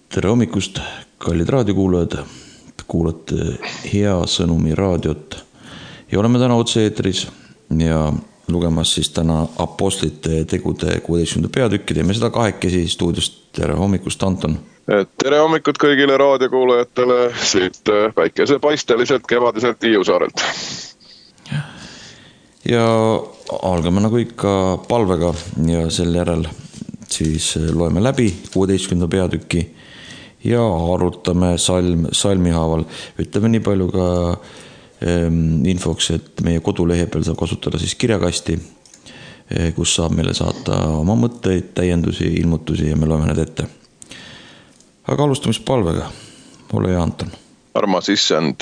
Tere hommikust, kallid raadiokuulajad, kuulate Hea Sõnumi raadiot ja oleme täna otse-eetris ja lugemas siis täna Apostlite tegude 16. peatükki. Teeme seda kahekesi stuudiost. Tere hommikust, Anton. Tere hommikut kõigile raadiokuulajatele siit päikesepaisteliselt kevadiselt Hiiusaarelt. Ja algame nagu ikka palvega ja sel järel siis loeme läbi 16. peatükki ja arutame salmi haaval. Ütleme nii palju ka infoks, et meie kodulehe peal saab kasutada siis kirjakasti, kus saab meile saata oma mõtteid, täiendusi, ilmutusi ja me loeme need ette. Aga alustamis palvega. Ole hea, Anton. Armas issand,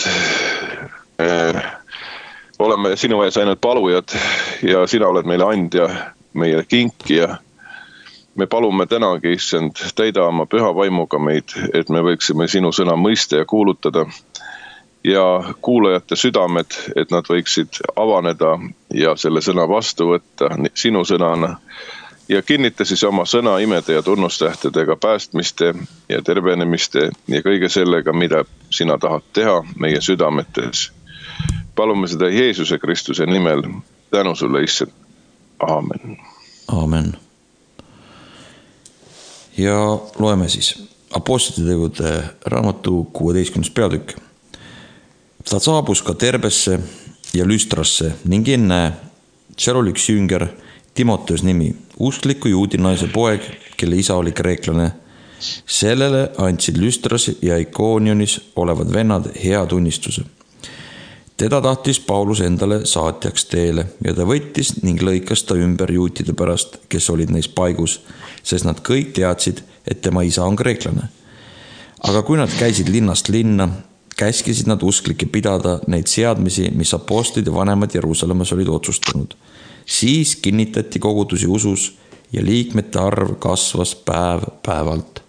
oleme sinu ees ainult palujad ja sina oled meile andja, meie kinkija. Me palume tänagi, issand, täida oma püha vaimuga meid, et me võiksime sinu sõna mõista ja kuulutada ja kuulajate südamed, et nad võiksid avaneda ja selle sõna vastu võtta sinu sõnana ja kinnita siis oma sõna imede ja tunnustähtedega päästmiste ja tervenemiste ja kõige sellega, mida sina tahad teha meie südametes. Palume seda Jeesuse Kristuse nimel. Tänu sulle, issand. Aamen. Aamen. Ja loeme siis Apostlite tegude raamatu 16. peatükk. Ta saabus ka Terbesse ja Lüstrasse ning ennäe, seal oli üks jünger, Timoteus nimi, uskliku juudi naise poeg, kelle isa oli kreeklane. Sellele andsid Lüstras ja Ikonionis olevad vennad hea tunnistuse. Teda tahtis Paulus endale saatjaks teele ja ta võttis ning lõikas ta ümber juutide pärast, kes olid neis paigus, sest nad kõik teadsid, et tema isa on kreeklane. Aga kui nad käisid linnast linna, käskisid nad usklikke pidada neid seadmisi, mis apostlid ja vanemad Jeruusalemmas olid otsustanud. Siis kinnitati kogudusi usus ja liikmete arv kasvas päev päevalt.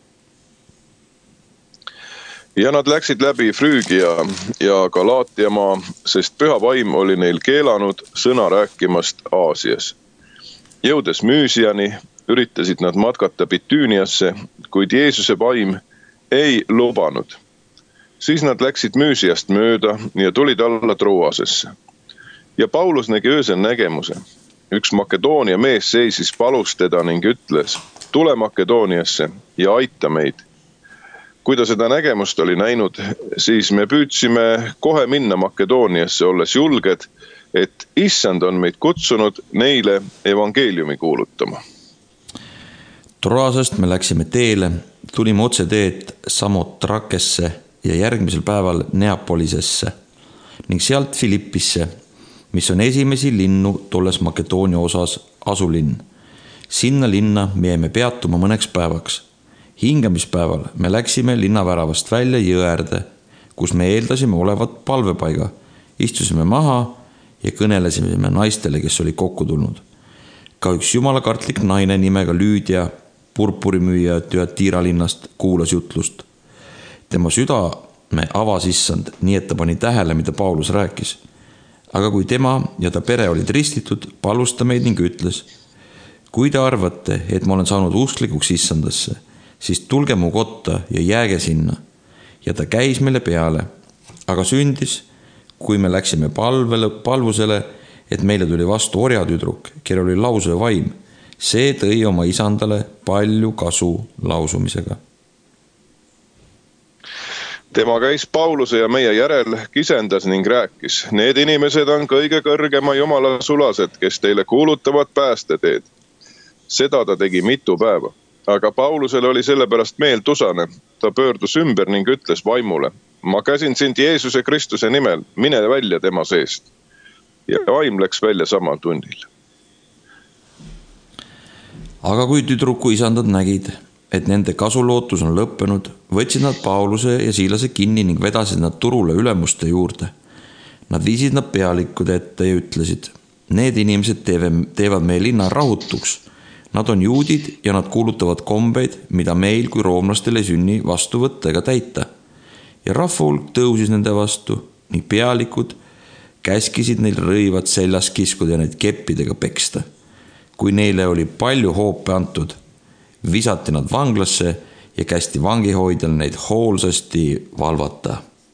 Ja nad läksid läbi Früügia ja Galaatia maa, sest püha vaim oli neil keelanud sõna rääkimast Aasias. Jõudes Müüsiani, üritasid nad matkata Bitüüniasse, kuid Jeesuse vaim ei lubanud. Siis nad läksid Müüsiast mööda ja tulid alla Troasesse. Ja Paulus nägi öösel nägemuse. Üks Makedoonia mees seisis palus teda ning ütles, tule Makedooniasse ja aita meid. Kui ta seda nägemust oli näinud, siis me püüdsime kohe minna Makedooniasse, olles julged, et issand on meid kutsunud neile evangeeliumi kuulutama. Troasest me läksime teele, tulime otse teed Samotrakesse ja järgmisel päeval Neapolisesse ning sealt Filippisse, mis on esimesi linnu tolles Makedoonia osas asulinn. Sinna linna me jäime peatuma mõneks päevaks. Hingamispäeval me läksime linnaväravast välja jõerde, kus me eeldasime olevat palvepaiga. Istusime maha ja kõnelesime naistele, kes oli kokku tulnud. Ka üks jumalakartlik naine nimega Lüüdia, purpurimüüja Thyatira linnast, kuulas jutlust. Tema südame avas issand, nii et ta pani tähele, mida Paulus rääkis. Aga kui tema ja ta pere olid ristitud, palus ta meid ning ütles, kui te arvate, et ma olen saanud usklikuks issandasse, siis tulge mu kotta ja jääge sinna. Ja ta käis meile peale, aga sündis, kui me läksime palvusele, et meile tuli vastu orjatüdruk, kel oli lausue vaim. See tõi oma isandale palju kasu lausumisega. Tema käis Pauluse ja meie järel, kisendas ning rääkis. Need inimesed on kõige kõrgema jumala sulased, kes teile kuulutavad päästeteed. Seda ta tegi mitu päeva. Aga Paulusel oli sellepärast meel tusane. Ta pöördus ümber ning ütles vaimule, ma käsin sind Jeesuse Kristuse nimel, mine välja tema seest. Ja vaim läks välja samal tunnil. Aga kui tüdruku isandad nägid, et nende kasulootus on lõppenud, võtsid nad Pauluse ja Siilase kinni ning vedasid nad turule ülemuste juurde. Nad viisid nad pealikude ette ja ütlesid, need inimesed teevad meie linna rahutuks. Nad on juudid ja nad kuulutavad kombeid, mida meil kui roomlastel ei sünni vastu võtta ega täita. Ja rahvahulk tõusis nende vastu ning pealikud käskisid neil rõivad seljas kiskuda ja neid keppidega peksta. Kui neile oli palju hoope antud, visati nad vanglasse ja kästi vangihoidjal neid hoolsasti valvata.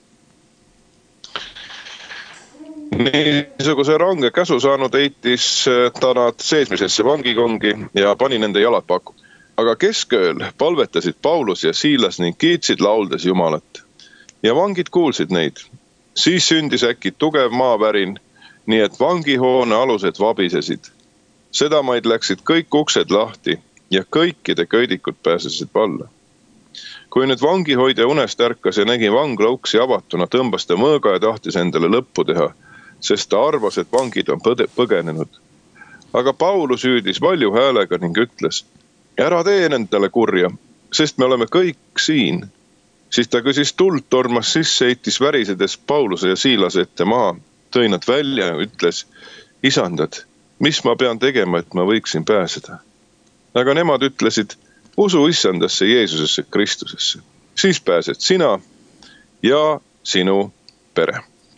Niisuguse range käsu saanud heitis ta nad seesmisesse vangikongi ja pani nende jalad paku. Aga keskööl palvetasid Paulus ja Siilas ning kiitsid lauldes Jumalat. Ja vangid kuulsid neid. Siis sündis äkki tugev maavärin, nii et vangihoone alused vabisesid. Sedamaid läksid kõik uksed lahti ja kõikide köidikud pääsesid valla. Kui nüüd vangihoidja unest ärkas ja nägi vangla uksi avatuna, tõmbas ta mõõga ja tahtis endale lõppu teha, sest ta arvas, et vangid on põgenenud. Aga Paulus hüüdis valju häälega ning ütles, ära tee endale kurja, sest me oleme kõik siin. Siis ta küsis tuld, tormas sisse, heitis värisedes Pauluse ja Siilase ette maha, tõi nad välja ja ütles, isandad, mis ma pean tegema, et ma võiksin pääseda? Aga nemad ütlesid, usu issandasse Jeesusesse Kristusesse. Siis pääsed sina ja sinu pere.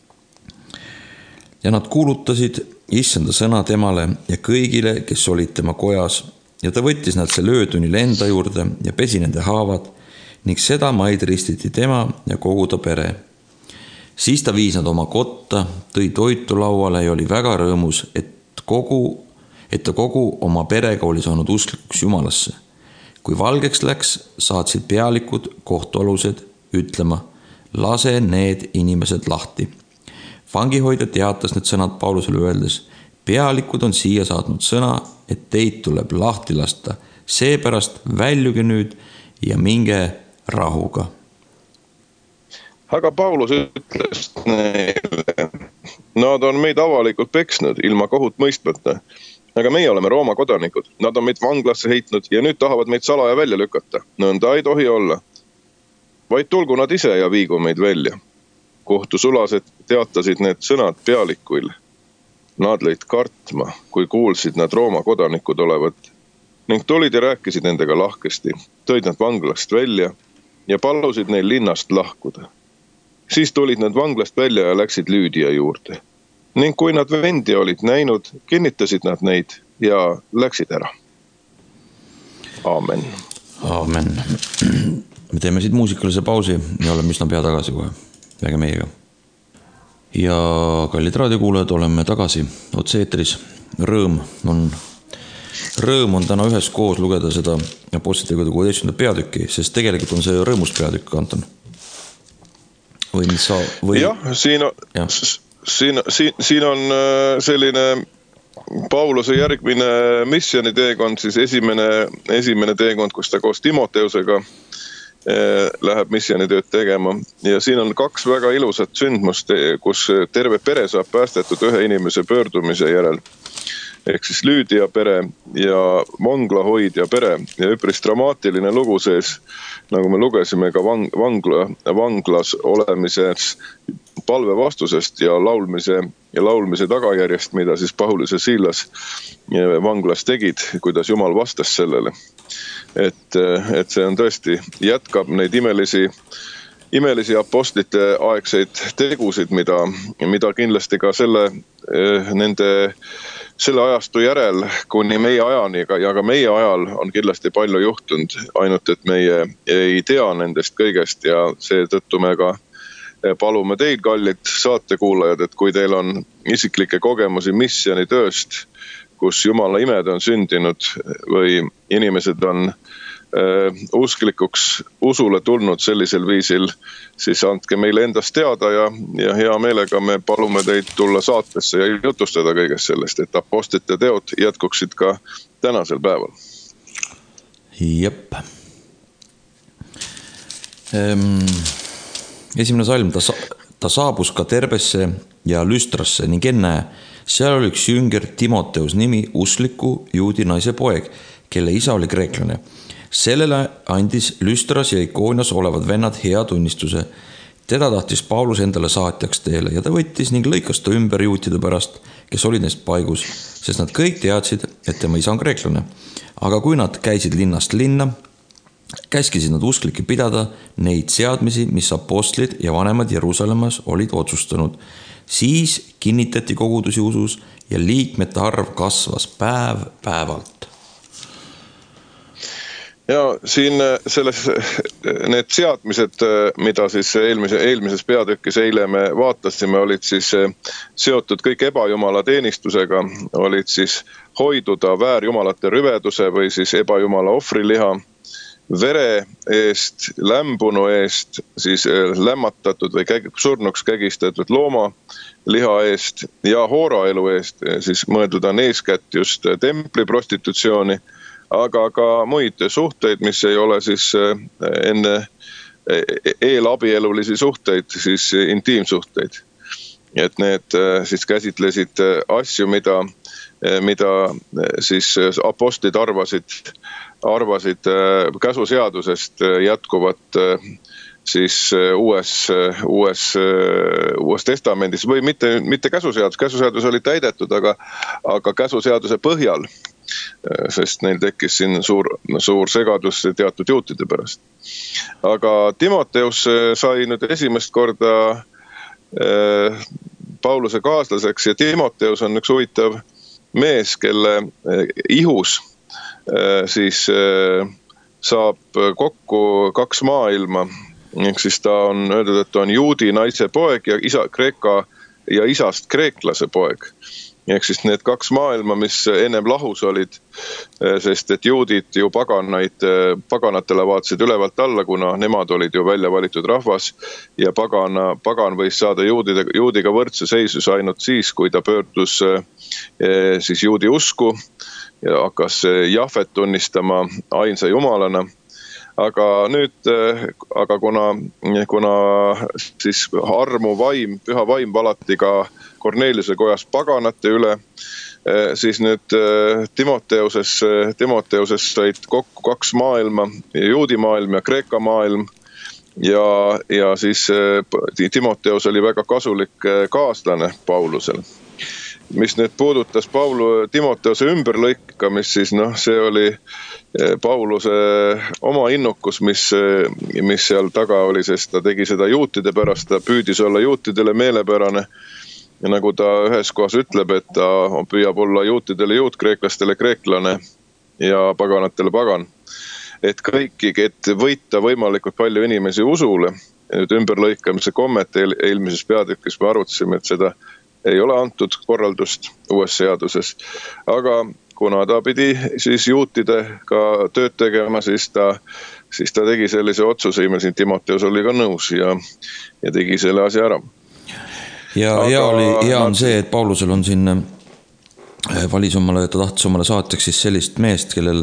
Ja nad kuulutasid issanda sõna temale ja kõigile, kes olid tema kojas, ja ta võttis nad selle öötunnil enda juurde ja pesi nende haavad ning seda maid ristiti tema ja kogu ta pere. Siis ta viis nad oma kotta, tõi toitu lauale ja oli väga rõõmus, et ta kogu oma perega oli saanud usklikuks Jumalasse. Kui valgeks läks, saatsid pealikud kohtualused ütlema, lase need inimesed lahti. Vangihoidja teatas need sõnad Paulusele öeldes, pealikud on siia saatnud sõna, et teid tuleb lahti lasta. Seepärast väljuge nüüd ja minge rahuga. Aga Paulus ütles neile, nad on meid avalikult peksnud ilma kohut mõistmata. Aga meie oleme Rooma kodanikud. Nad on meid vanglasse heitnud ja nüüd tahavad meid salaja välja lükata. Nõnda ei tohi olla. Vaid tulgu nad ise ja viigu meid välja. Kohtusulased teatasid need sõnad pealikuil. Nad lõid kartma, kui kuulsid nad Rooma kodanikud olevat. Ning tulid ja rääkisid nendega lahkesti. Tõid nad vanglast välja ja palusid neil linnast lahkuda. Siis tulid nad vanglast välja ja läksid Lüüdia juurde. Ning kui nad vendi olid näinud, kinnitasid nad neid ja läksid ära. Aamen. Aamen. Me teeme siit muusikalise pausi ja oleme üsna pea tagasi kohe. Jääge meiega. Ja kallid raadiokuulajad, oleme tagasi otse-eetris. Rõõm on täna ühes koos lugeda seda Apostlite 16. peatükki, sest tegelikult on see rõõmust peatükk, Anton. Või mis sa... Jah, siin on selline Pauluse järgmine missioniteekond, siis esimene teekond, kus ta koos Timoteusega läheb missionitööd tegema. Ja siin on kaks väga ilusat sündmust, kus terve pere saab päästetud ühe inimese pöördumise järel. Ehk siis Lüüdia pere ja vanglahoidja pere ja üpris dramaatiline lugu sees, nagu me lugesime ka vanglas olemises palve vastusest ja laulmise tagajärjest, mida siis Paulus ja Siilas vanglas tegid, kuidas Jumal vastas sellele. Et see on tõesti, jätkab neid imelisi apostlite aegseid tegusid, mida kindlasti ka selle ajastu järel kuni meie ajani ja ka meie ajal on kindlasti palju juhtunud, ainult et meie ei tea nendest kõigest ja seetõttu me ka palume teid, kallid saatekuulajad, et kui teil on isiklikke kogemusi missionitööst, kus Jumala imed on sündinud või inimesed on usklikuks usule tulnud sellisel viisil, siis andke meile endast teada ja hea meelega me palume teid tulla saatesse ja jutustada kõigest sellest, et apostlite teod jätkuksid ka tänasel päeval. Jep. Esimene salm, ta saabus ka Terbesse ja Lüstrasse ning enne seal oli üks jünger Timoteus nimi uskliku juudi naise poeg, kelle isa oli kreeklane. Sellele andis Lüstras ja Ikoonias olevad vennad hea tunnistuse. Teda tahtis Paulus endale saatjaks teele ja ta võttis ning lõikas ta ümber juutide pärast, kes olid neist paigus, sest nad kõik teadsid, et tema isa on kreeklane. Aga kui nad käisid linnast linna, käskisid nad usklikke pidada neid seadmisi, mis apostlid ja vanemad Jeruusalemmas olid otsustanud. Siis kinnitati kogudusi usus ja liikmete arv kasvas päev päevalt. Ja siin selles, need seadmised, mida siis eelmises peatükis eile me vaatasime, olid siis seotud kõik ebajumala teenistusega, olid siis hoiduda väärjumalate rüveduse või siis ebajumala ohvriliha, vere eest, lämbunu eest, siis lämmatatud või surnuks kägistatud looma liha eest ja hooraelu eest, siis mõeldud on eeskätt just templi prostitutsiooni, aga ka muid suhteid, mis ei ole siis enne eelabielulisi suhteid, siis intiimsuhteid. Et need siis käsitlesid asju, mida siis apostlid arvasid käsuseadusest jätkuvat siis uues testamendis või mitte käsuseadus oli täidetud, aga käsuseaduse põhjal, sest neil tekkis siin suur segadus teatud juutide pärast. Aga Timoteus sai nüüd esimest korda Pauluse kaaslaseks ja Timoteus on üks huvitav mees, kelle ihus siis saab kokku kaks maailma. Ehk siis ta on öeldud, et ta on juudi naise poeg ja Kreeka ja isast kreeklase poeg. Ehk siis need kaks maailma, mis ennem lahus olid, sest et juudid ju paganatele vaatasid ülevalt alla, kuna nemad olid ju välja valitud rahvas ja pagan võis saada juudiga võrdse seisus ainult siis, kui ta pöördus siis juudi usku ja hakkas Jahvet tunnistama ainsa jumalana. Aga kuna siis armu vaim, püha vaim valati ka Korneliuse kojas paganate üle, siis nüüd Timoteusest said kokku kaks maailma, juudi maailm ja Kreeka maailm ja siis Timoteus oli väga kasulik kaaslane Paulusel. Mis nüüd puudutas Timoteuse ümberlõikamist, siis see oli Pauluse oma innukus, mis seal taga oli, sest ta tegi seda juutide pärast, ta püüdis olla juutidele meelepärane. Ja nagu ta ühes kohas ütleb, et ta püüab olla juutidele juut, kreeklastele kreeklane ja paganatele pagan. Et kõiki, et võita võimalikult palju inimesi usule. Nüüd ümberlõikamise kommet eelmises peatükis me arutasime, et seda ei ole antud korraldust uues seaduses. Aga kuna ta pidi siis juutidega tööd tegema, siis ta tegi sellise otsuse, ja siin Timoteus oli ka nõus ja tegi selle asja ära. Ja hea on see, et Paulusel on siin valis omale, ta tahtis omale saatjaks siis sellist meest, kellel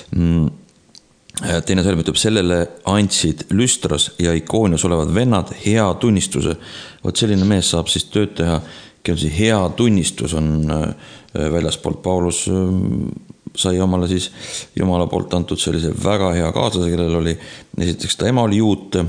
teine salm ütleb, sellele andsid Lüstras ja Ikoonias olevad vennad hea tunnistuse. Vot selline mees saab siis tööd teha, kellel see hea tunnistus on väljaspoolt. Paulus sai omale siis Jumala poolt antud sellise väga hea kaaslase, kellel oli, esiteks ta ema oli juut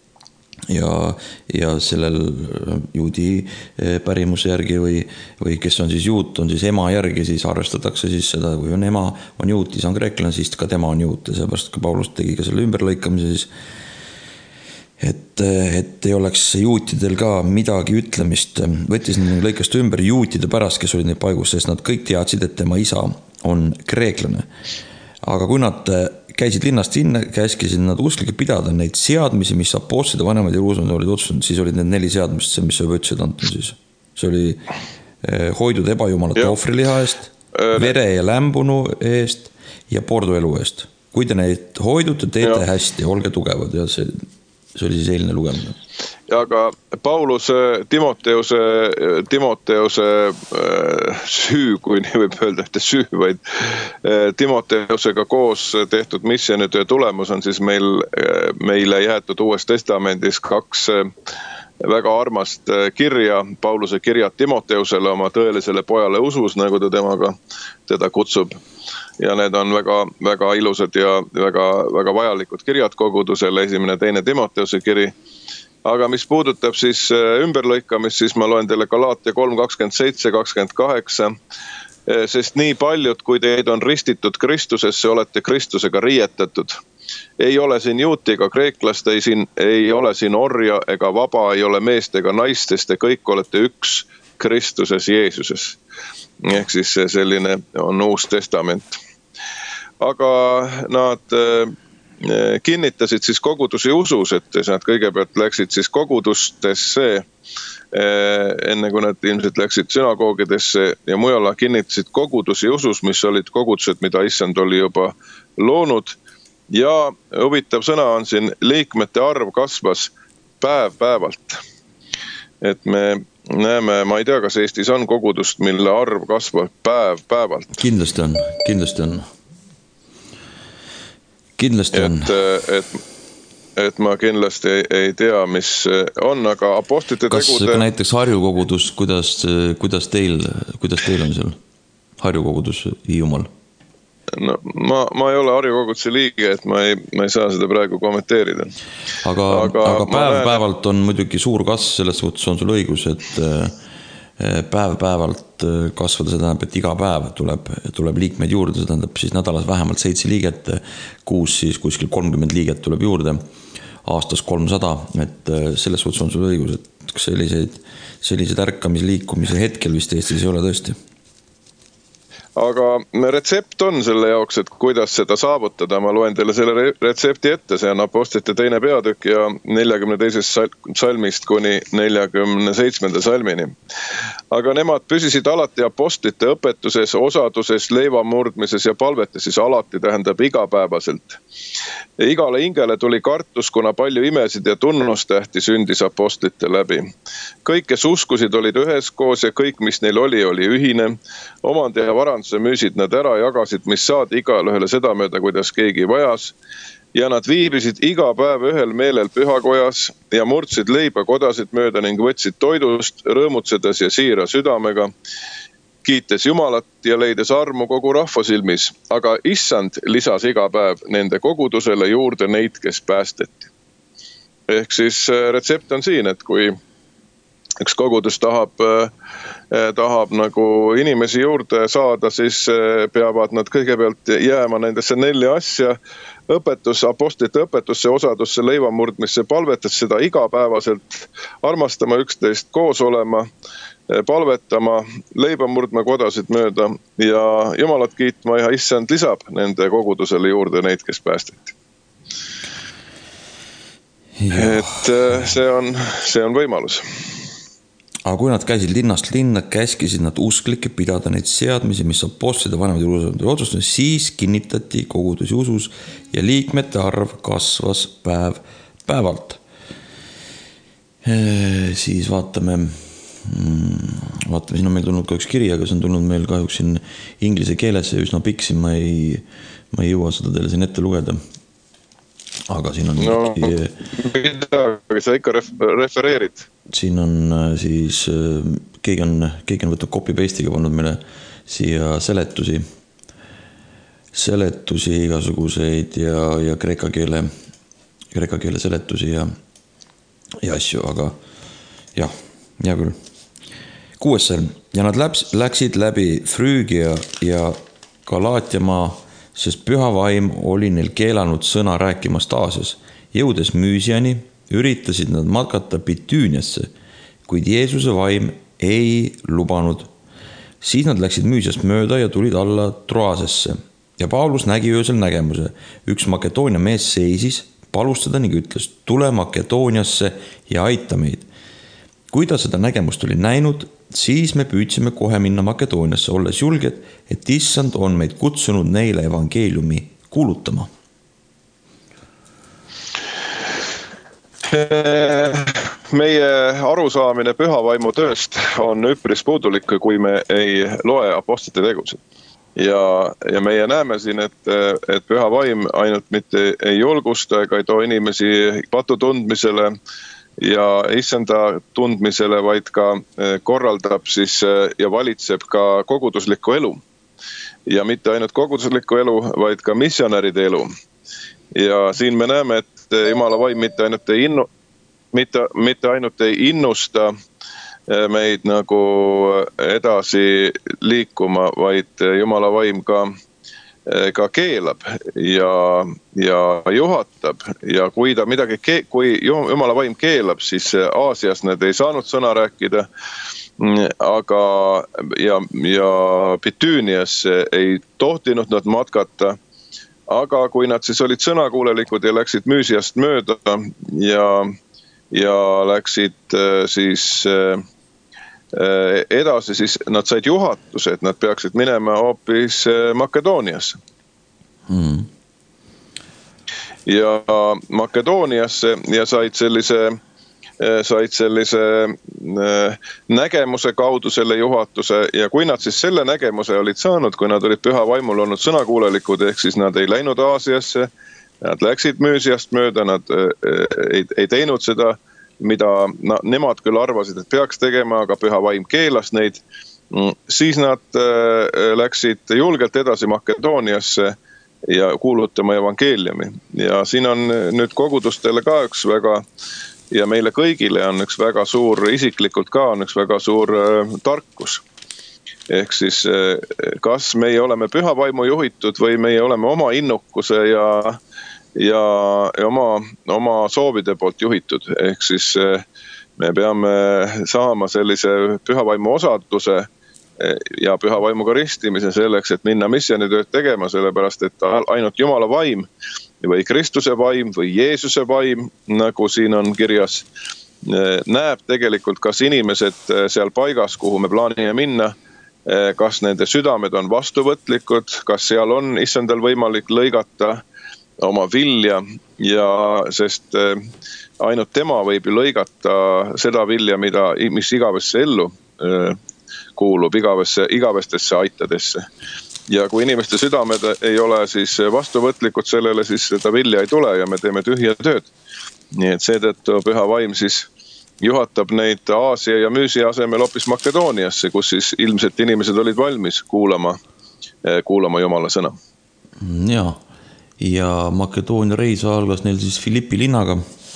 ja sellel juudi pärimuse järgi või kes on siis juut, on siis ema järgi, siis arvestatakse siis seda, kui on ema on juut, siis on kreeklane, siis ka tema on juut ja seepärast ka Paulus tegi ka selle ümberlõikamise siis, et ei oleks juutidel ka midagi ütlemist, võttis neid lõikast ümber juutide pärast, kes olid neid paigus, sest nad kõik teadsid, et tema isa on kreeklane. Aga kui nad käisid linnast sinna, käskisid nad usklikke pidada neid seadmisi, mis apostlid ja vanemad Jeruusalemmas olid otsustanud, siis olid need 4 seadmist, mis sa võtsid antud siis. See oli hoidud ebajumalate ohvriliha eest, vere ja lämbunu eest ja porduelu eest. Kui te neid hoidute, teete hästi, olge tugevad ja see oli siis eilne lugemine. Aga Pauluse, Timoteuse süü, kui nii võib öelda, et süü, vaid Timoteusega koos tehtud missioonitöö tulemus on siis meile jäetud Uues Testamendis 2 väga armast kirja, Pauluse kirjad Timoteusele, oma tõelisele pojale usus, nagu ta teda kutsub. Ja need on väga, väga ilusad ja väga, väga vajalikud kirjad kogudusele, 1. ja 2. Timoteuse kiri. Aga mis puudutab siis ümberlõikamist, siis ma loen teile Galaatia 3:27-28, sest nii paljud, kui teid on ristitud Kristusesse, olete Kristusega riietatud. Ei ole siin juuti ega kreeklast, ei ole siin orja ega vaba, ei ole meest ega naist, sest te kõik olete üks Kristuses Jeesuses. Ehk siis selline on Uus Testament. aga nad kinnitasid siis kogudusi usus, et nad kõigepealt läksid siis kogudustesse, enne kui nad ilmselt läksid sünagoogidesse ja mujalla, kinnitasid kogudusi usus, mis olid kogudused, mida issand oli juba loonud. Ja huvitav sõna on siin, liikmete arv kasvas päev-päevalt. Et me näeme, ma ei tea, kas Eestis on kogudust, mille arv kasvab päev-päevalt. Kindlasti on. Et ma kindlasti ei tea, mis on, aga apostlite tegude... Kas näiteks Harju kogudus, kuidas teil on seal? Harju kogudus Hiiumaal? No, ma ei ole Harju koguduse liige, et ma ei saa seda praegu kommenteerida. Aga päev-päevalt on muidugi suur kasv, selles suhtes on sul õigus, et päev-päevalt kasvada, see tähendab, et iga päev tuleb liikmeid juurde, see tähendab siis nädalas vähemalt 7 liiget, kuus siis kuskil 30 liiget tuleb juurde, aastas 300, et selles suhtes on sul õigus, et selliseid ärkamisliikumise hetkel vist Eestis ei ole tõesti. Aga retsept on selle jaoks, et kuidas seda saavutada. Ma loen teile selle retsepti ette, see on apostlite 2. peatükk ja 42. salmist kuni 47. salmini. Aga nemad püsisid alati apostlite õpetuses, osaduses, leivamurdmises ja palvetes, siis alati tähendab igapäevaselt. Igale hingele tuli kartus, kuna palju imesid ja tunnustähti sündis apostlite läbi. Kõik, kes uskusid, olid üheskoos ja kõik, mis neil oli ühine. Omandi ja varanduse müüsid nad ära, jagasid, mis saad igale ühele sedamööda, kuidas keegi vajas. Ja nad viibisid iga päev ühel meelel pühakojas ja murdsid leiba kodasid mööda ning võtsid toidust, rõõmutsedes ja siira südamega, kiites Jumalat ja leides armu kogu rahva silmis. Aga issand lisas iga päev nende kogudusele juurde neid, kes päästeti. Ehk siis retsept on siin, et kui üks kogudus tahab nagu inimesi juurde saada, siis peavad nad kõigepealt jääma nendesse 4 asja, apostlite õpetusse, osadusse, leivamurdmisse, palvetes seda igapäevaselt, armastama üksteist, koos olema, palvetama, leiba murdma kodasid mööda ja Jumalat kiitma ja issand lisab nende kogudusele juurde neid, kes päästeti. Et see on võimalus. Aga kui nad käisid linnast linna, käskisid nad usklikke pidada neid seadmisi, mis apostlid ja vanemad Jeruusalemid otsustasid, siis kinnitati kogudusi usus ja liikmete arv kasvas päev-päevalt. Siis vaatame, siin on meil tulnud ka üks kiri, aga see on tulnud meil kahjuks siin inglise keeles ja üsna pikk, siin ma ei jõua seda teile siin ette lugeda. Aga siin on sa ikka refereerid. Siin on siis keegi on võtnud copy-paste'iga pannud meile siia seletusi igasuguseid ja kreeka keele seletusi ja asju, aga jah, hea küll. 6. salm. Ja nad läksid läbi Früügia ja Galaatiamaa, sest püha vaim oli neil keelanud sõna rääkimast Aasias. Jõudes Müüsiani üritasid nad matkata Bitüüniasse, kuid Jeesuse vaim ei lubanud. Siis nad läksid Müüsiast mööda ja tulid alla Troasesse. Ja Paulus nägi öösel nägemuse. Üks Makedoonia mees seisis, palus teda ning ütles, tule Makedooniasse ja aita meid. Kui ta seda nägemust oli näinud, siis me püüdsime kohe minna Makedooniasse, olles julged, et issand on meid kutsunud neile evangeeliumi kuulutama. Meie arusaamine pühavaimu tööst on üpris puudulik, kui me ei loe apostlite tegusid. Ja meie näeme siin, et püha vaim ainult mitte ei julgusta ega ei too inimesi patu tundmisele ja issanda tundmisele, vaid ka korraldab siis ja valitseb ka koguduslikku elu. Ja mitte ainult koguduslikku elu, vaid ka missionäride elu. Ja siin me näeme, et Jumala vaim mitte ainult ei innusta meid nagu edasi liikuma, vaid Jumala vaim ka keelab ja juhatab. Ja kui ta kui Jumala vaim keelab, siis Aasias need ei saanud sõna rääkida, aga ja Bitüünias ei tohtinud nad matkata. aga kui nad siis olid sõnakuulelikud ja läksid Müüsiast mööda ja läksid siis edasi, siis nad said juhatuse, et nad peaksid minema hoopis Makedooniasse. Ja Makedooniasse ja said sellise nägemuse kaudu selle juhatuse ja kui nad siis selle nägemuse olid saanud, kui nad olid püha vaimul olnud sõnakuulelikud, ehk siis nad ei läinud Aasiasse, nad läksid Müüsiast mööda, nad ei teinud seda, mida nemad küll arvasid, et peaks tegema, aga püha vaim keelas neid, siis nad läksid julgelt edasi Makedooniasse ja kuulutama evangeeliumi. Ja siin on nüüd kogudustele ka üks väga, ja meile kõigile on üks väga suur, isiklikult ka on üks väga suur tarkus. Ehk siis, kas meie oleme püha vaimu juhitud või meie oleme oma innukuse ja oma soovide poolt juhitud. Ehk siis me peame saama sellise püha vaimu osaduse ja püha vaimuga ristimise selleks, et minna missioonitööd tegema, sellepärast, et ainult Jumala vaim või Kristuse vaim või Jeesuse vaim, nagu siin on kirjas, näeb tegelikult, kas inimesed seal paigas, kuhu me plaanime minna, kas nende südamed on vastuvõtlikud, kas seal on issandal võimalik lõigata oma vilja ja sest ainult tema võib ju lõigata seda vilja, mis igavesse ellu kuulub, igavestesse aitadesse. Ja kui inimeste südamed ei ole siis vastuvõtlikud sellele, siis seda vilja ei tule ja me teeme tühja tööd. Nii et seetõttu püha vaim siis juhatab neid Aasia ja Müüsia asemel hoopis Makedooniasse, kus siis ilmselt inimesed olid valmis kuulama Jumala sõna. Ja Makedoonia reis algas neil siis Filippi linnaga.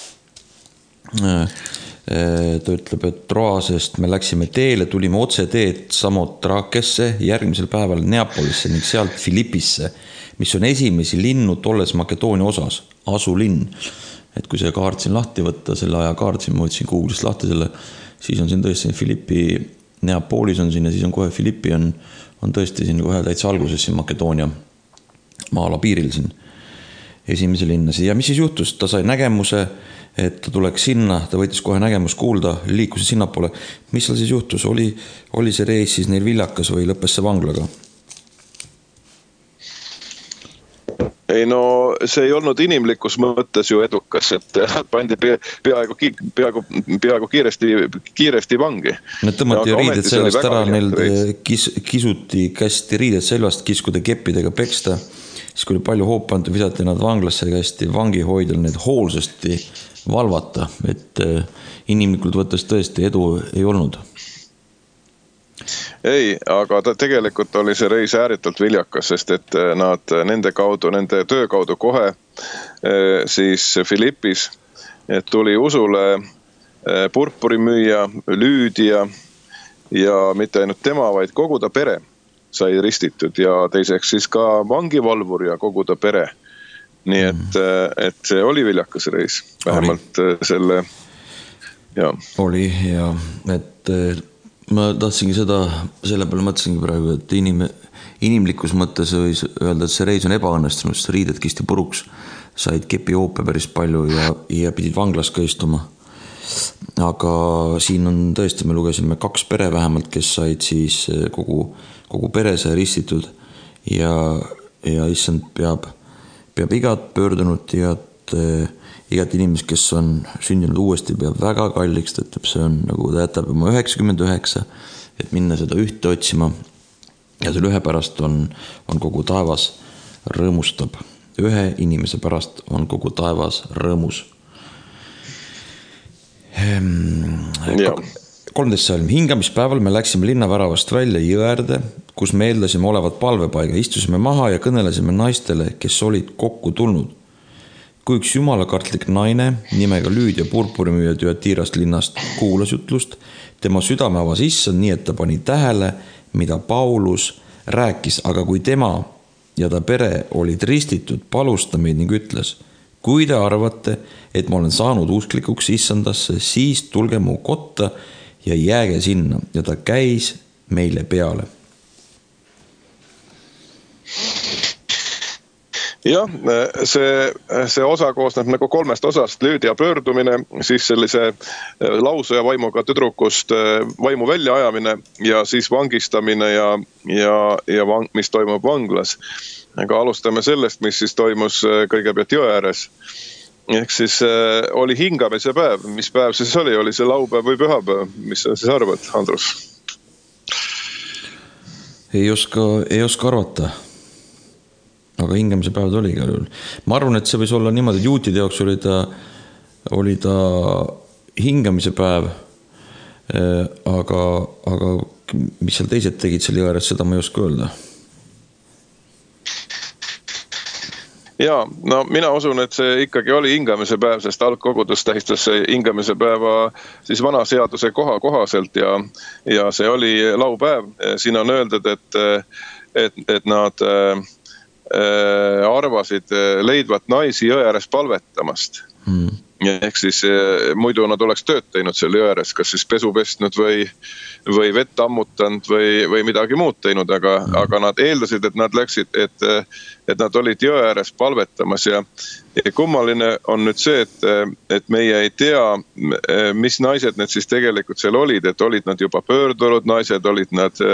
Ta ütleb, et Troasest me läksime teele, tulime otse teed Samotrakesse, järgmisel päeval Neapolisse ning sealt Filippisse, mis on esimesi linnu tolles Makedoonia osas, asulinn. Et kui see kaart siin lahti võtta, selle aja kaart siin, ma võtsin Google'ist lahti selle, siis on siin tõesti Filippi, Neapolis on siin ja siis on kohe Filippi on tõesti siin kohe täitsa alguses siin Makedoonia maala piiril siin esimese linnas. Ja mis siis juhtus? Ta sai nägemuse, et ta tuleks sinna, ta võitis kohe nägemus kuulda, liikus sinna poole. Mis seal siis juhtus? Oli see reis siis neil viljakas või lõppes see vanglaga? Ei no, see ei olnud inimlikus mõttes ju edukas, et pandi peaaegu kiiresti vangi. Need tõmmati riided sellest ära, neil kisuti kästi riided selvast, kiskude keppidega peksta. Siis kui oli palju hoopantu, visati nad vanglasse kästi vangihoidjal need hoolsasti valvata, et inimlikult võttes tõesti edu ei olnud. Ei, aga tegelikult oli see reis ääretult viljakas, sest et nad nende töö kaudu kohe siis Filippis tuli usule purpurimüüja, Lüüdia ja mitte ainult tema, vaid kogu ta pere sai ristitud ja teiseks siis ka vangivalvur ja kogu ta pere. Nii et see oli viljakas reis, vähemalt selle, Oli ja et ma tahtsingi selle peale mõtlesingi praegu, et inimlikus mõttes võis öelda, et see reis on ebaõnnestunud, sest riided kisti puruks, said kepihoope päris palju ja pidid vanglas ka istuma. Aga siin on tõesti, me lugesime 2 pere vähemalt, kes said siis kogu pere sai ristitud ja issand peab igat pöördunud ja igat inimest, kes on sündinud uuesti, peab väga kalliks, et see on nagu ta jätab oma 99, et minna seda ühte otsima ja selle ühe pärast on kogu taevas rõõmustab. Ühe inimese pärast on kogu taevas rõõmus. 13 salm. Hingamispäeval me läksime linnaväravast välja Jõerde, kus me eeldasime olevat palvepaiga. Istusime maha ja kõnelesime naistele, kes olid kokku tulnud. Kui üks jumalakartlik naine nimega Lüüdia purpurimüüja Thyatirast linnast kuulas jutlust, tema südame avas issand nii, et ta pani tähele, mida Paulus rääkis, aga kui tema ja ta pere olid ristitud, palus ta meid ning ütles: kui te arvate, et ma olen saanud usklikuks issandasse, siis tulge mu kotta ja jääge sinna. Ja ta käis meile peale. Jah, see osa koosneb nagu 3 osast: Lüüdia pöördumine, siis sellise lausuja vaimuga tüdrukust vaimu väljaajamine ja siis vangistamine ja mis toimub vanglas. Aga alustame sellest, mis siis toimus kõigepealt jõe ääres. Ehk siis oli hingamise päev. Mis päev siis oli? Oli see laupäev või pühapäev? Mis sa siis arvad, Andrus? Ei oska arvata. Aga hingamise päev ta oli igal juhul. Ma arvan, et see võis olla niimoodi, et juutide jaoks oli ta hingamise päev, aga mis seal teised tegid seal jõe ääres, seda ma ei oska öelda. Ja, no mina usun, et see ikkagi oli hingamise päev, sest algkogudus tähistas hingamise päeva siis vana seaduse kohaselt ja see oli laupäev. Siin on öeldud, et nad arvasid leidvat naisi jõe ääres palvetamast. Ehk siis muidu nad oleks tööd teinud seal jõe ääres, kas siis pesu pestnud või vett ammutanud või midagi muud teinud, aga nad eeldasid, et nad läksid, et nad olid jõe ääres palvetamas ja kummaline on nüüd see, et meie ei tea, mis naised need siis tegelikult seal olid, et olid nad juba pöördunud naised, olid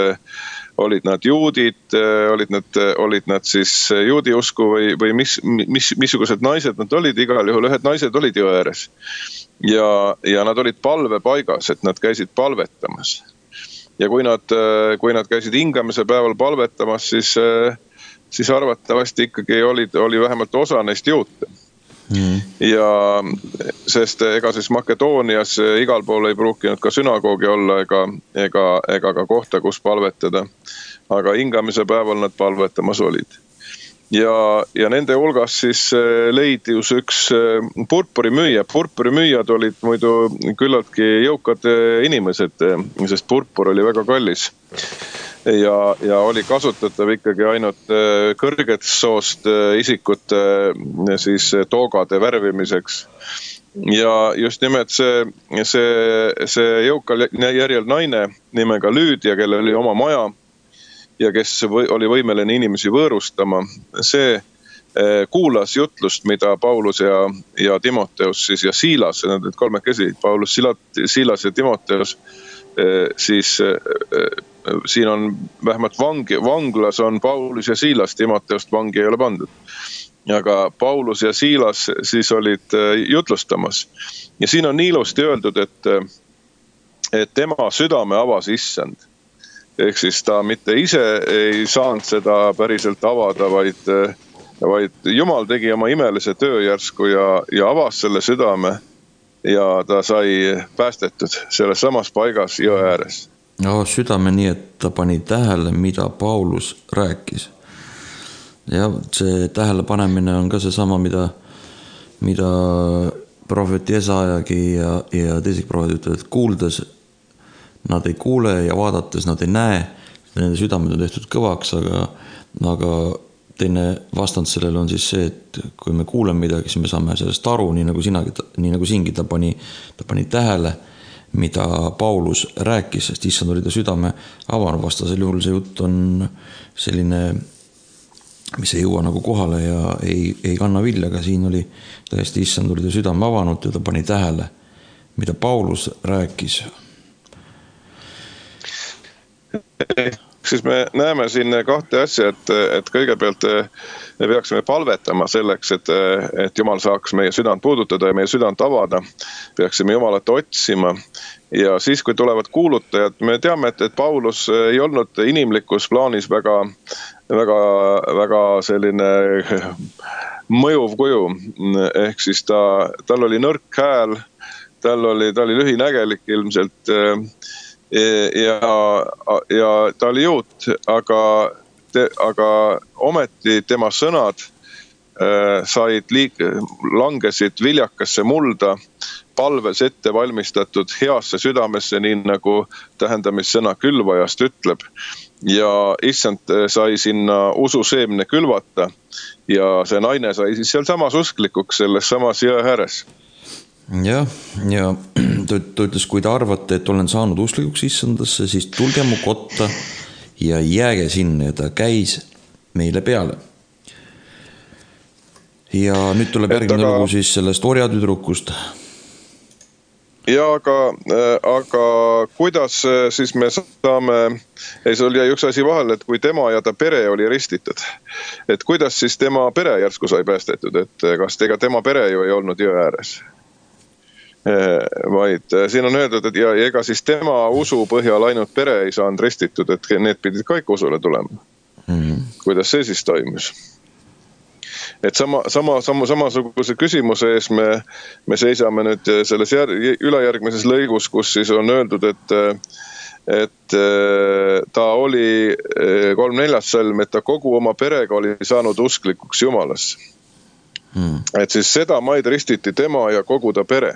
nad juudid, olid nad siis juudi usku või missugused naised nad olid, igal juhul ühed naised olid jõe ääres. Ja nad olid palvepaigas, et nad käisid palvetamas. Ja kui nad käisid hingamise päeval palvetamas, siis arvatavasti ikkagi oli vähemalt osa neist juute. Ja sest ega siis Makedoonias igal pool ei pruukinud ka sünagoogi olla ega ka kohta, kus palvetada. Aga hingamise päeval nad palvetamas olid. Ja nende hulgas siis leidus üks purpurimüüja. Purpurimüüjad olid muidu küllaltki jõukad inimesed, sest purpur oli väga kallis. Ja oli kasutatav ikkagi ainult kõrgetest soost isikute siis toogade värvimiseks. Ja just nimelt see jõukal järjel naine nimega Lüüdia, kellel oli oma maja ja kes oli võimeline inimesi võõrustama, see kuulas jutlust, mida Paulus ja Timoteus siis ja Siilas, need kolmekesi, Paulus, Siilas ja Timoteus, siis siin on vähemalt vanglas on Paulus ja Siilas, Timoteust vangi ei ole pandud. Aga Paulus ja Siilas siis olid jutlustamas. Ja siin on ilusti öeldud, et tema südame avas Issand. Ehk siis ta mitte ise ei saanud seda päriselt avada, vaid Jumal tegi oma imelise töö järsku ja avas selle südame ja ta sai päästetud selles samas paigas jõe ääres. Avas südame nii, et ta pani tähele, mida Paulus rääkis. Ja see tähele panemine on ka see sama, mida prohvet Jesajagi ja teised prohvet ütlevad, et kuuldes nad ei kuule ja vaadates nad ei näe, nende südamed on tehtud kõvaks, aga teine vastand sellele on siis see, et kui me kuuleme midagi, siis me saame sellest aru, nii nagu siingi ta pani tähele, mida Paulus rääkis, sest issand oli ta südame avanud. Vastasel juhul see jutt on selline, mis ei jõua nagu kohale ja ei kanna vilja, aga siin oli täiesti issand oli ta südame avanud ja ta pani tähele, mida Paulus rääkis. Siis me näeme siin kahte asja, et kõigepealt me peaksime palvetama selleks, et Jumal saaks meie südant puudutada ja meie südant avada. Peaksime Jumalat otsima ja siis, kui tulevad kuulutajad, me teame, et Paulus ei olnud inimlikus plaanis väga selline mõjuv kuju. Ehk siis tal oli nõrk hääl, tal oli lühinägelik ilmselt ja ta oli juut, aga ometi tema sõnad langesid viljakasse mulda, palves ette valmistatud heasse südamesse, nii nagu tähendamissõna külvajast ütleb. Ja issand sai sinna ususeemne külvata ja see naine sai siis seal samas usklikuks selles samas jõe ääres. Ja ta ütles, kui te arvate, et olen saanud usklikuks issandasse, siis tulge mu kotta ja jääge sinna ja ta käis meile peale. ja nüüd tuleb järgmine lugu siis sellest orjatüdrukust. Ja aga kuidas siis me saame, sul jäi üks asi vahel, et kui tema ja ta pere oli ristitud, et kuidas siis tema pere järsku sai päästetud, et kas ega tema pere ju ei olnud jõe ääres, vaid siin on öeldud, et ja ega siis tema usu põhjal ainult pere ei saanud ristitud, et need pidid kõik usule tulema. Kuidas see siis toimus? Et samasuguse küsimuse ees me seisame nüüd selles ülejärgmises lõigus, kus siis on öeldud, et ta oli 3.4. salm, et ta kogu oma perega oli saanud usklikuks Jumalasse. Et siis seda maid ristiti tema ja kogu ta pere.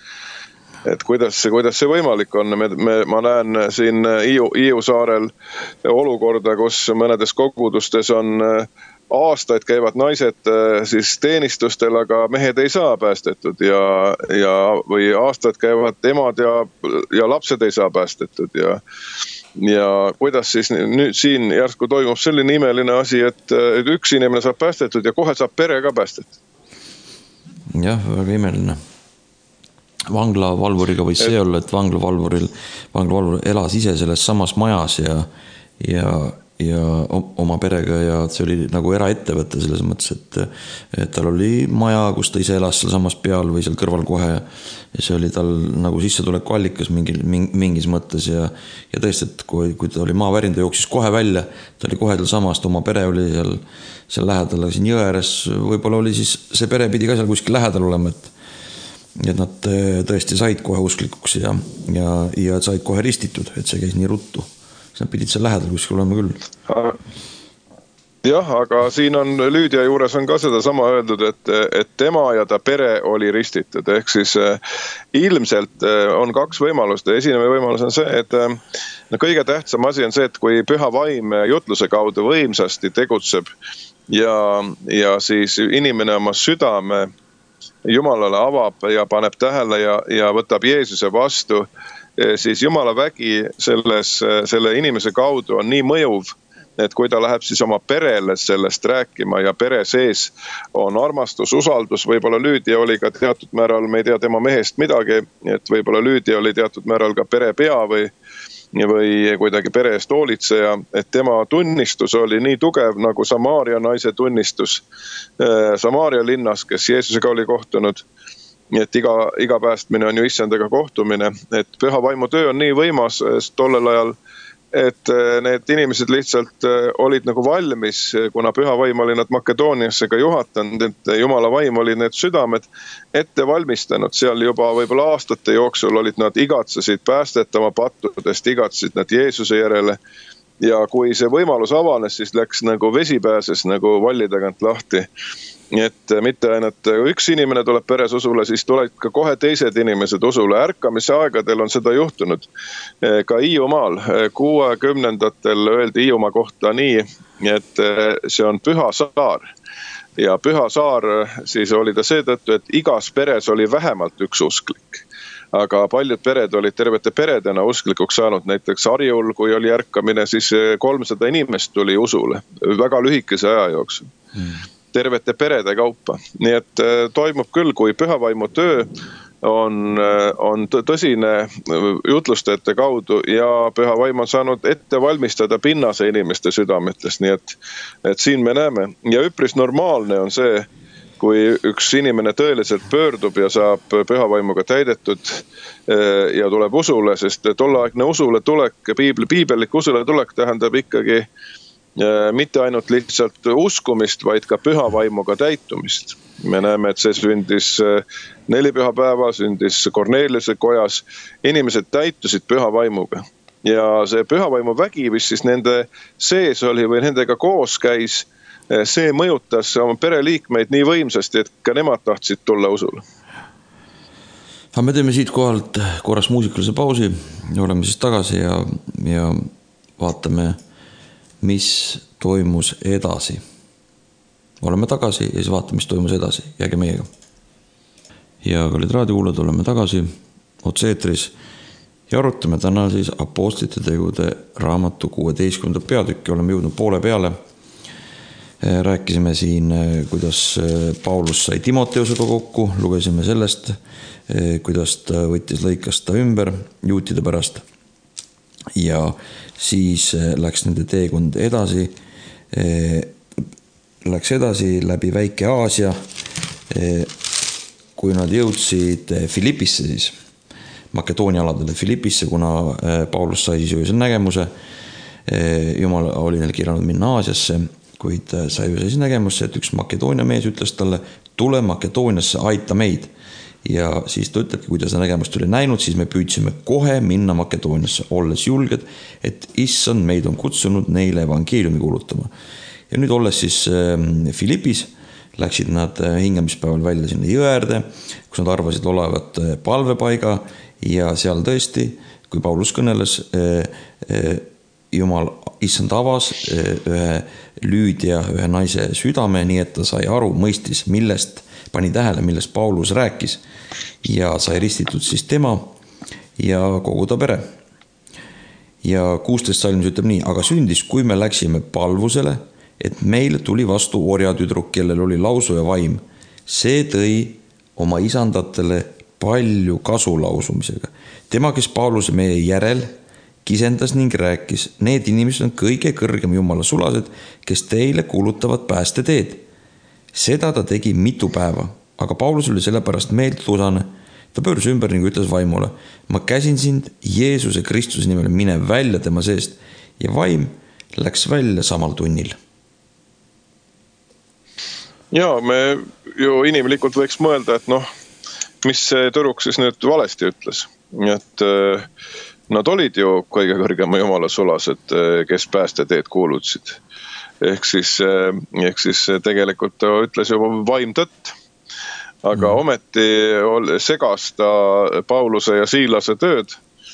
Et kuidas see võimalik on? Ma näen siin Hiiu saarel olukorda, kus mõnedes kogudustes on aastaid käivad naised siis teenistustel, aga mehed ei saa päästetud või aastaid käivad emad ja lapsed ei saa päästetud ja kuidas siis nüüd siin järsku toimub selline imeline asi, et üks inimene saab päästetud ja kohe saab pere ka päästetud. Jah, väga imeline. Vanglavalvuriga võis see olla, et vanglavalvur elas ise selles samas majas ja oma perega ja see oli nagu eraettevõte selles mõttes, et tal oli maja, kus ta ise elas seal samas peal või seal kõrval kohe ja see oli tal nagu sissetuleku allikas mingis mõttes ja tõesti, et kui ta oli maavärin, ta jooksis kohe välja, ta oli kohe tal samast, oma pere oli seal lähedal, siin jõe ääres, võib-olla oli siis see pere pidi ka seal kuskil lähedal olema, et nad tõesti said kohe usklikuks ja said kohe ristitud, et see käis nii ruttu. Nad pidid seal lähedal kuskil olema küll. Jah, aga siin on Lüüdia juures on ka seda sama öeldud, et tema ja ta pere oli ristitud. Ehk siis ilmselt on kaks võimalust. Esimene võimalus on see, et kõige tähtsam asi on see, et kui püha vaim jutluse kaudu võimsasti tegutseb ja siis inimene oma südame Jumalale avab ja paneb tähele ja võtab Jeesuse vastu, siis Jumala vägi selle inimese kaudu on nii mõjuv, et kui ta läheb siis oma perele sellest rääkima ja pere sees on armastus, usaldus, võib-olla Lüüdia oli ka teatud määral, me ei tea tema mehest midagi, et võib-olla Lüüdia oli teatud määral ka pere pea või kuidagi pere eest hoolitseja, et tema tunnistus oli nii tugev nagu Samaaria naise tunnistus Samaaria linnas, kes Jeesusega oli kohtunud. Et iga päästmine on ju issandaga kohtumine, et püha vaimu töö on nii võimas tollel ajal, et need inimesed lihtsalt olid nagu valmis, kuna püha vaim oli nad Makedooniasse ka juhatanud, et Jumala vaim oli need südamed ette valmistanud, seal juba võib-olla aastate jooksul olid nad igatsesid päästet oma pattudest, igatsesid nad Jeesuse järele ja kui see võimalus avanes, siis läks nagu vesi pääses nagu valli tagant lahti. Et mitte ainult üks inimene tuleb peres usule, siis tuleb ka kohe teised inimesed usule. Ärkamise aegadel on seda juhtunud. Ka Hiiumaal 60-ndatel öeldi Hiiumaa kohta nii, et see on püha saar. Ja püha saar siis oli ta seetõttu, et igas peres oli vähemalt üks usklik. Aga paljud pered olid tervete peredena usklikuks saanud, näiteks Harjul, kui oli ärkamine, siis 300 inimest tuli usule väga lühikese aja jooksul. Tervete perede kaupa. Nii et toimub küll, kui pühavaimu töö on tõsine jutlustajate kaudu ja pühavaim on saanud ette valmistada pinnase inimeste südametes. Nii et siin me näeme. Ja üpris normaalne on see, kui üks inimene tõeliselt pöördub ja saab pühavaimuga täidetud ja tuleb usule, sest tolleaegne usule tulek, piibellik usule tulek tähendab ikkagi mitte ainult lihtsalt uskumist, vaid ka pühavaimuga täitumist. Me näeme, et see sündis 4 pühapäeva, sündis Korneliuse kojas. Inimesed täitusid pühavaimuga. Ja see pühavaimu vägi, mis siis nende sees oli või nendega koos käis, see mõjutas oma pereliikmeid nii võimsasti, et ka nemad tahtsid tulla usule. Me teeme siit kohalt korras muusikalise pausi. Oleme siis tagasi ja vaatame, mis toimus edasi. Oleme tagasi ja siis vaatame, mis toimus edasi. Jääge meiega. Ja kallid raadiokuulajad, oleme tagasi otse-eetris ja arutame täna siis Apostlite tegude raamatu 16. peatükki. Oleme jõudnud poole peale. Rääkisime siin, kuidas Paulus sai Timoteusega kokku, lugesime sellest, kuidas ta võttis, lõikas ta ümber juutide pärast ja siis läks nende teekond edasi, läbi Väike-Aasia, kui nad jõudsid Filippisse siis, Makedoonia aladele Filippisse, kuna Paulus sai siis öösel nägemuse, Jumal oli neil kirjanud minna Aasiasse, kuid sai ju siis nägemusse, et üks Makedoonia mees ütles talle, tule Makedooniasse, aita meid. Ja siis ta ütlebki, kui ta seda nägemust oli näinud, siis me püüdsime kohe minna Makedooniasse, olles julged, et issand meid on kutsunud neile evangeeliumi kuulutama. Ja nüüd olles siis Filippis, läksid nad hingamispäeval välja sinna jõerde, kus nad arvasid olevat palvepaiga ja seal tõesti, kui Paulus kõneles, Jumal issand avas ühe Lüüdia, ühe naise südame, nii et ta sai aru, mõistis, pani tähele, millest Paulus rääkis ja sai ristitud siis tema ja kogu ta pere. Ja 16 salmis ütleb nii, aga sündis, kui me läksime palvusele, et meile tuli vastu orjatüdruk, kellel oli lausu ja vaim. See tõi oma isandatele palju kasu lausumisega. Tema, kes Pauluse meie järel kisendas ning rääkis, need inimesed on kõige kõrgem Jumala sulased, kes teile kuulutavad päästeteed. Seda ta tegi mitu päeva, aga Paulus oli sellepärast meeltusane. Ta pöördus ümber ning ütles vaimule, ma käsin sind Jeesuse Kristuse nimel, mine välja tema seest ja vaim läks välja samal tunnil. Ja me ju inimlikult võiks mõelda, et mis see tüdruk siis nüüd valesti ütles. Et nad olid ju kõige kõrgema Jumala sulased, kes päästeteed kuulutsid. Ehk siis tegelikult ta ütles ju vaim tõtt, aga ometi segas ta Pauluse ja Siilase tööd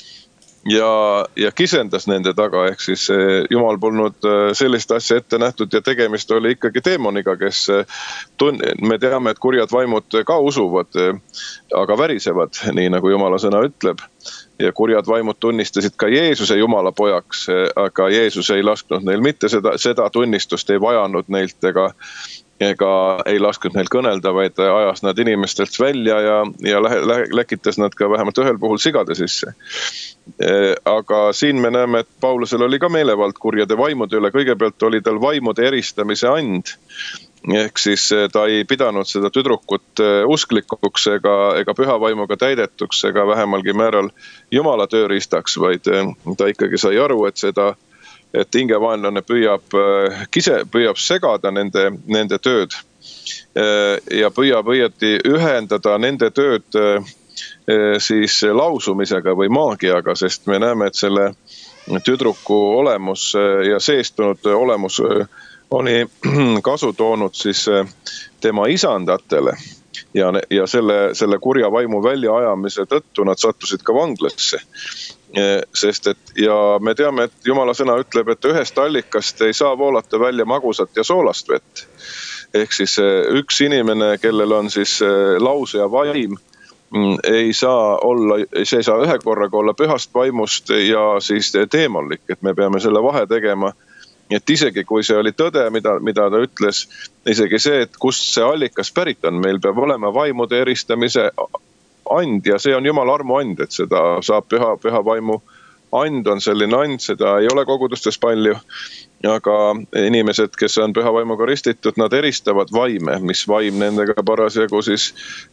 ja kisendas nende taga, ehk siis Jumal polnud sellist asja ette nähtud ja tegemist oli ikkagi teemoniga, kes me teame, et kurjad vaimud ka usuvad, aga värisevad, nii nagu Jumala sõna ütleb. Ja kurjad vaimud tunnistasid ka Jeesuse Jumala pojaks, aga Jeesus ei lasknud neil mitte seda tunnistust, ei vajanud neilt ega ei lasknud neil kõnelda, vaid ajas nad inimestelt välja ja läkitas nad ka vähemalt ühel puhul sigade sisse. Aga siin me näeme, et Paulusel oli ka meelevald kurjade vaimude üle, kõigepealt oli tal vaimude eristamise and. Ehk siis ta ei pidanud seda tüdrukut usklikuks ega püha vaimuga täidetuks ega vähemalgi määral Jumala tööriistaks, vaid ta ikkagi sai aru, et hingevaenlane püüab segada nende tööd ja püüab ühendada nende tööd siis lausumisega või maagiaga, sest me näeme, et selle tüdruku olemus ja seestunud olemus oli kasu toonud siis tema isandatele ja selle kurja vaimu väljaajamise tõttu nad sattusid ka vanglasse. Sest ja me teame, et Jumala sõna ütleb, et ühest allikast ei saa voolata välja magusat ja soolast vett. Ehk siis üks inimene, kellel on siis lause ja vaim, ei saa ühe korraga olla pühast vaimust ja siis teemonlik, et me peame selle vahe tegema. Et isegi kui see oli tõde, mida ta ütles, isegi see, et kust see allikas pärit on, meil peab olema vaimude eristamise and ja see on Jumala armu and, et seda saab püha vaimu and on selline and, seda ei ole kogudustes palju, aga inimesed, kes on püha vaimuga ristitud, nad eristavad vaime, mis vaim nendega parasjagu siis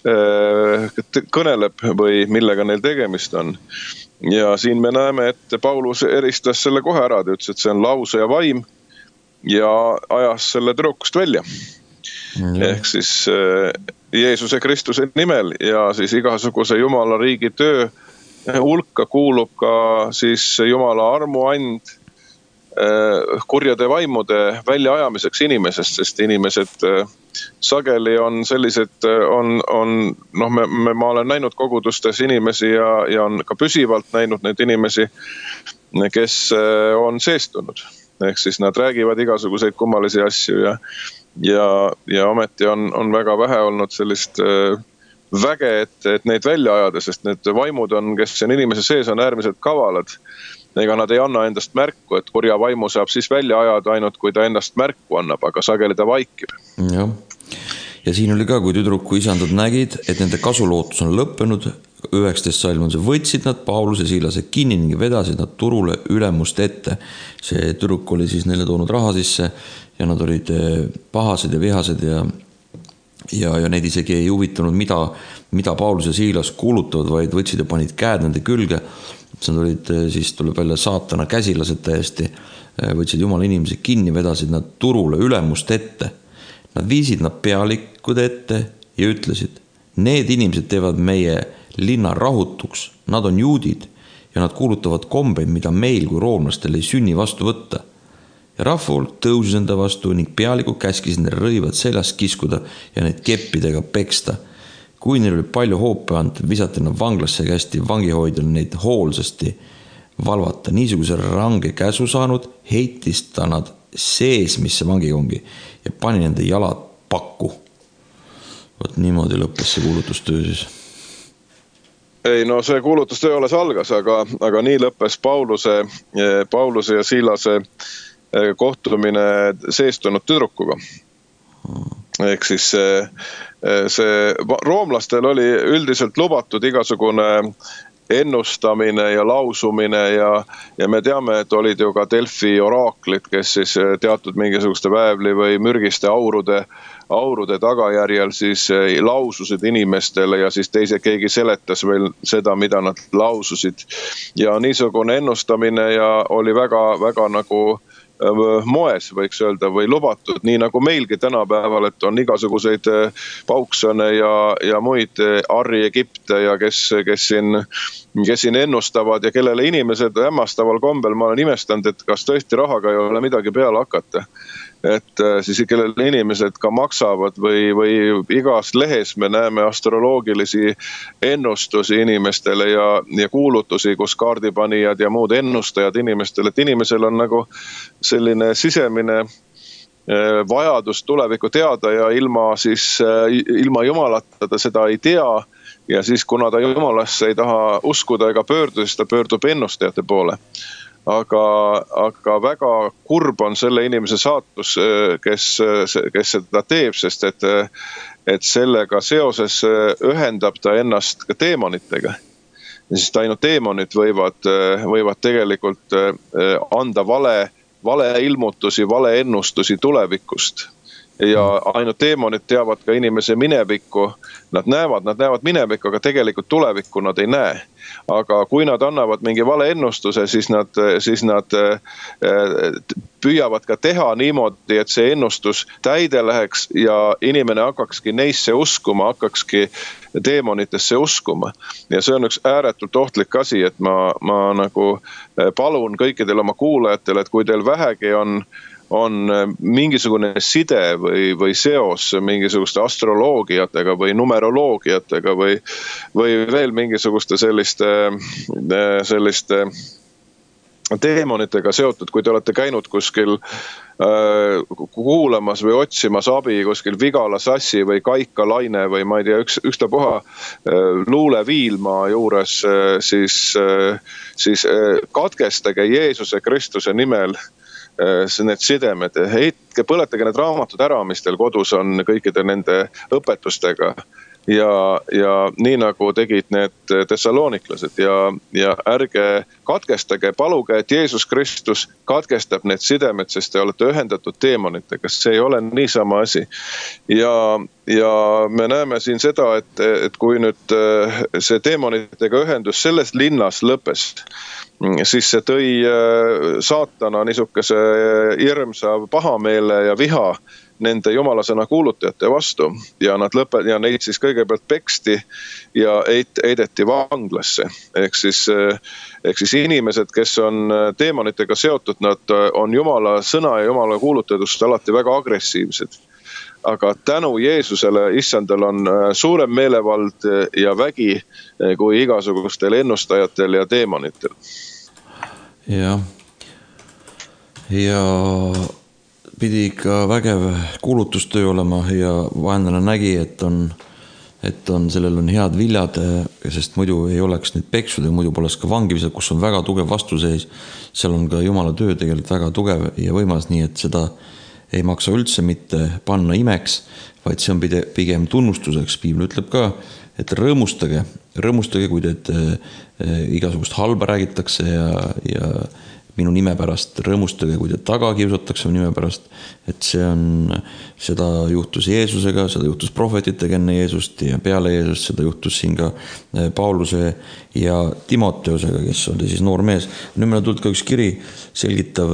kõneleb või millega neil tegemist on. Ja siin me näeme, et Paulus eristas selle kohe ära, ta ütles, et see on lause ja vaim ja ajas selle tüdrukust välja. Ehk siis Jeesuse Kristuse nimel ja siis igasuguse Jumala riigi töö hulka kuulub ka siis Jumala armuand kurjade vaimude väljaajamiseks inimesest, sest inimesed sageli on sellised, ma olen näinud kogudustes inimesi ja on ka püsivalt näinud neid inimesi, kes on seestunud. Ehk siis nad räägivad igasuguseid kummalisi asju ja ometi on väga vähe olnud sellist väge, et neid välja ajada, sest need vaimud on, kes on inimese sees, on äärmiselt kavalad ega nad ei anna endast märku, et kurja vaimu saab siis välja ajada ainult, kui ta endast märku annab, aga sageli ta vaikib. Jah. Ja siin oli ka, kui tüdruku isandad nägid, et nende kasulootus on lõppenud, 19 salm on see, võtsid nad Pauluse Siilase kinni ning vedasid nad turule ülemust ette. See tüdruk oli siis neile toonud raha sisse ja nad olid pahased ja vihased ja neid isegi ei huvitanud, mida Paulus ja Siilas kuulutavad, vaid võtsid ja panid käed nende külge. Nad olid, siis tuleb välja saatana käsilased täiesti, võtsid jumala inimesi kinni, vedasid nad turule ülemust ette. Nad viisid nad pealikud ette ja ütlesid, need inimesed teevad meie linna rahutuks, nad on juudid ja nad kuulutavad kombeid, mida meil kui roomlastel ei sünni vastu võtta. Ja rahvahulk tõusis enda vastu ning pealikud käskis neil rõivad seljast kiskuda ja neid keppidega peksta. Kui neil oli palju hoope anda, visati nad vanglasse ja kästi vangihoidjal neid hoolsasti valvata. Niisuguse range käsu saanud heitis ta nad seesmisse vangikongi ja pani nende jalad pakku. Võt niimoodi lõppes see kuulutustöö siis. Ei, no see kuulutustöö alles algas, aga nii lõppes Pauluse ja Siilase kohtumine seestunud tüdrukuga. Ehk siis see roomlastel oli üldiselt lubatud igasugune ennustamine ja lausumine ja me teame, et olid ju ka Delfi oraaklid, kes siis teatud mingisuguste väävli või mürgiste aurude tagajärjel siis laususid inimestele ja siis keegi seletas veel seda, mida nad laususid. Ja niisugune ennustamine ja oli väga, väga nagu moes, võiks öelda, või lubatud, nii nagu meilgi tänapäeval, et on igasuguseid pauksõne ja muid Arri Egipte ja kes siin ennustavad ja kellele inimesed hämmastaval kombel, ma olen imestanud, et kas tõesti rahaga ei ole midagi peale hakata. Et siis kellele inimesed ka maksavad või igas lehes me näeme astroloogilisi ennustusi inimestele ja kuulutusi, kus kaardipanijad ja muud ennustajad inimestele, et inimesel on nagu selline sisemine vajadus tulevikku teada ja ilma jumalata ta seda ei tea ja siis kuna ta jumalasse ei taha uskuda ega pöörduda, siis ta pöördub ennustajate poole. Aga väga kurb on selle inimese saatus, kes seda teeb, sest et sellega seoses ühendab ta ennast ka teemonitega. Ja siis ainult teemonid võivad tegelikult anda vale ilmutusi, vale ennustusi tulevikust. Ja ainult teemonid teavad ka inimese minevikku. Nad näevad minevikku, aga tegelikult tulevikku nad ei näe. Aga kui nad annavad mingi vale ennustuse, siis nad püüavad ka teha niimoodi, et see ennustus täide läheks ja inimene hakkakski neisse uskuma, hakkakski teemonitesse uskuma. Ja see on üks ääretult ohtlik asi, et ma nagu palun kõikidel oma kuulajatele, et kui teil vähegi on mingisugune side või seos mingisuguste astroloogiatega või numeroloogiatega või veel mingisuguste selliste teemonitega seotud, kui te olete käinud kuskil kuulamas või otsimas abi kuskil Vigala Sassi või Kaika Laine või ma ei tea, ükstapuha Luule Viilma juures, siis katkestage Jeesuse Kristuse nimel need sidemed, põletage need raamatud ära, mis teil kodus on kõikide nende õpetustega ja nii nagu tegid need tessalooniklased ja ärge katkestage, paluge, et Jeesus Kristus katkestab need sidemed, sest te olete ühendatud teemonitega, see ei ole niisama asi. Ja me näeme siin seda, et kui nüüd see teemonitega ühendus selles linnas lõppes, siis see tõi saatana niisuguse hirmsa pahameele ja viha nende jumalasõna kuulutajate vastu ja neid siis kõigepealt peksti ja eideti vanglasse. Ehk siis inimesed, kes on teemonitega seotud, nad on jumala sõna ja jumala kuulutajatust alati väga agressiivsed. Aga tänu Jeesusele, issandal on suurem meelevald ja vägi kui igasugustel ennustajatel ja teemonitel. Ja pidi ikka vägev kuulutustöö olema ja vaenlane nägi, et on sellel on head viljad, sest muidu ei oleks neid peksud ja muidu poleks ka vangimised, kus on väga tugev vastuseis. Seal on ka Jumala töö tegelikult väga tugev ja võimas, nii et seda ei maksa üldse mitte panna imeks, vaid see on pigem tunnustuseks. Piibel ütleb ka, et rõõmustage, kui teid igasugust halba räägitakse ja minu nime pärast, rõõmustage, kui teid taga kiusatakse nime pärast, et seda juhtus Jeesusega, seda juhtus prohvetitega enne Jeesust ja peale Jeesust, seda juhtus siin ka Pauluse ja Timoteusega, kes oli siis noor mees. Nüüd meil on tulnud ka üks kiri, selgitav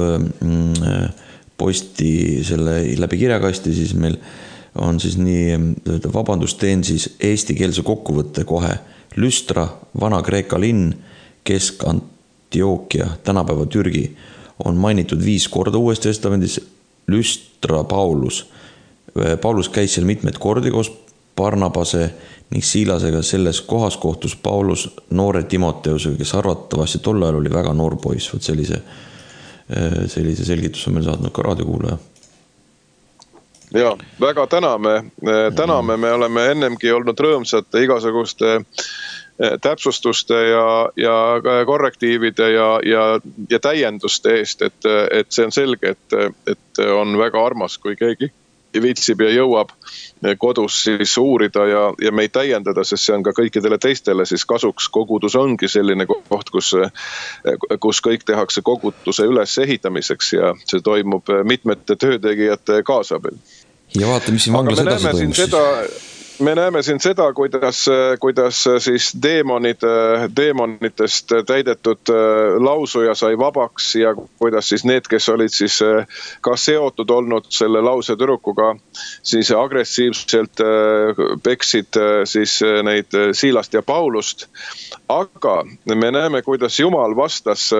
posti selle läbi kirjakasti, siis meil on siis nii, vabandust, teen siis eestikeelse kokkuvõtte kohe. Lüstra, Vana-Kreeka linn, Kesk-Antiokia, tänapäeva Türgi, on mainitud 5 korda Uues Testamendis. Lüstra Paulus. Paulus käis seal mitmed kordi koos Barnabase ning Siilasega. Selles kohas kohtus Paulus noore Timoteusega, kes arvatavasti tol ajal oli väga noor poiss. Võt sellise selgitus on meil saatnud ka raadiokuulaja. Ja, väga täname, me oleme ennemgi olnud rõõmsad igasuguste täpsustuste ja korrektiivide ja täienduste eest, et see on selge, et on väga armas, kui keegi viitsib ja jõuab kodus siis uurida ja meid täiendada, sest see on ka kõikidele teistele siis kasuks. Kogudus ongi selline koht, kus kõik tehakse koguduse üles ehitamiseks ja see toimub mitmete töötegijate kaasabil. Ja vaata, mis siin vanglas edasi toimus siis. Me näeme siin seda, kuidas siis deemonitest täidetud lausuja sai vabaks ja kuidas siis need, kes olid siis ka seotud olnud selle lausetürukuga, siis agressiivselt peksid siis neid Siilast ja Paulust. Aga me näeme, kuidas Jumal vastas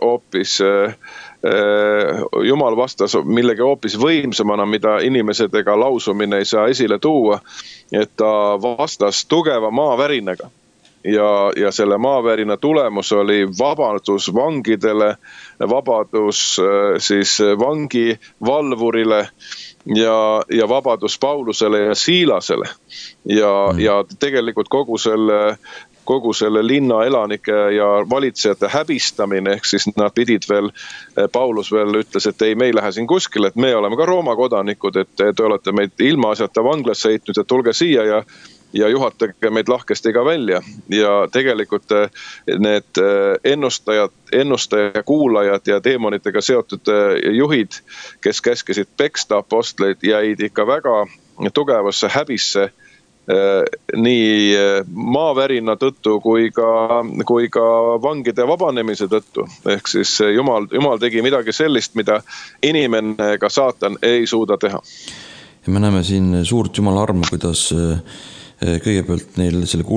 millegi hoopis võimsamana, mida inimesed ega lausumine ei saa esile tuua, et ta vastas tugeva maavärinaga. Ja selle maavärina tulemus oli vabadus vangidele, vabadus siis vangivalvurile ja vabadus Paulusele ja Siilasele. Ja tegelikult kogu selle linna elanike ja valitsejate häbistamine, ehk siis nad pidid veel, Paulus veel ütles, et ei, me ei lähe siin kuskil, et me oleme ka Rooma kodanikud, et te olete meid ilmaasjata vanglasse heitnud, et tulge siia ja juhatage meid lahkesti ka välja. Ja tegelikult need ennustaja kuulajad ja deemonitega seotud juhid, kes käskisid peksta apostleid, jäid ikka väga tugevasse häbisse nii maavärina tõttu kui ka vangide vabanemise tõttu. Ehk siis Jumal tegi midagi sellist, mida inimene ega saatan ei suuda teha. Ja me näeme siin suurt Jumala armu, kuidas kõigepealt neil selle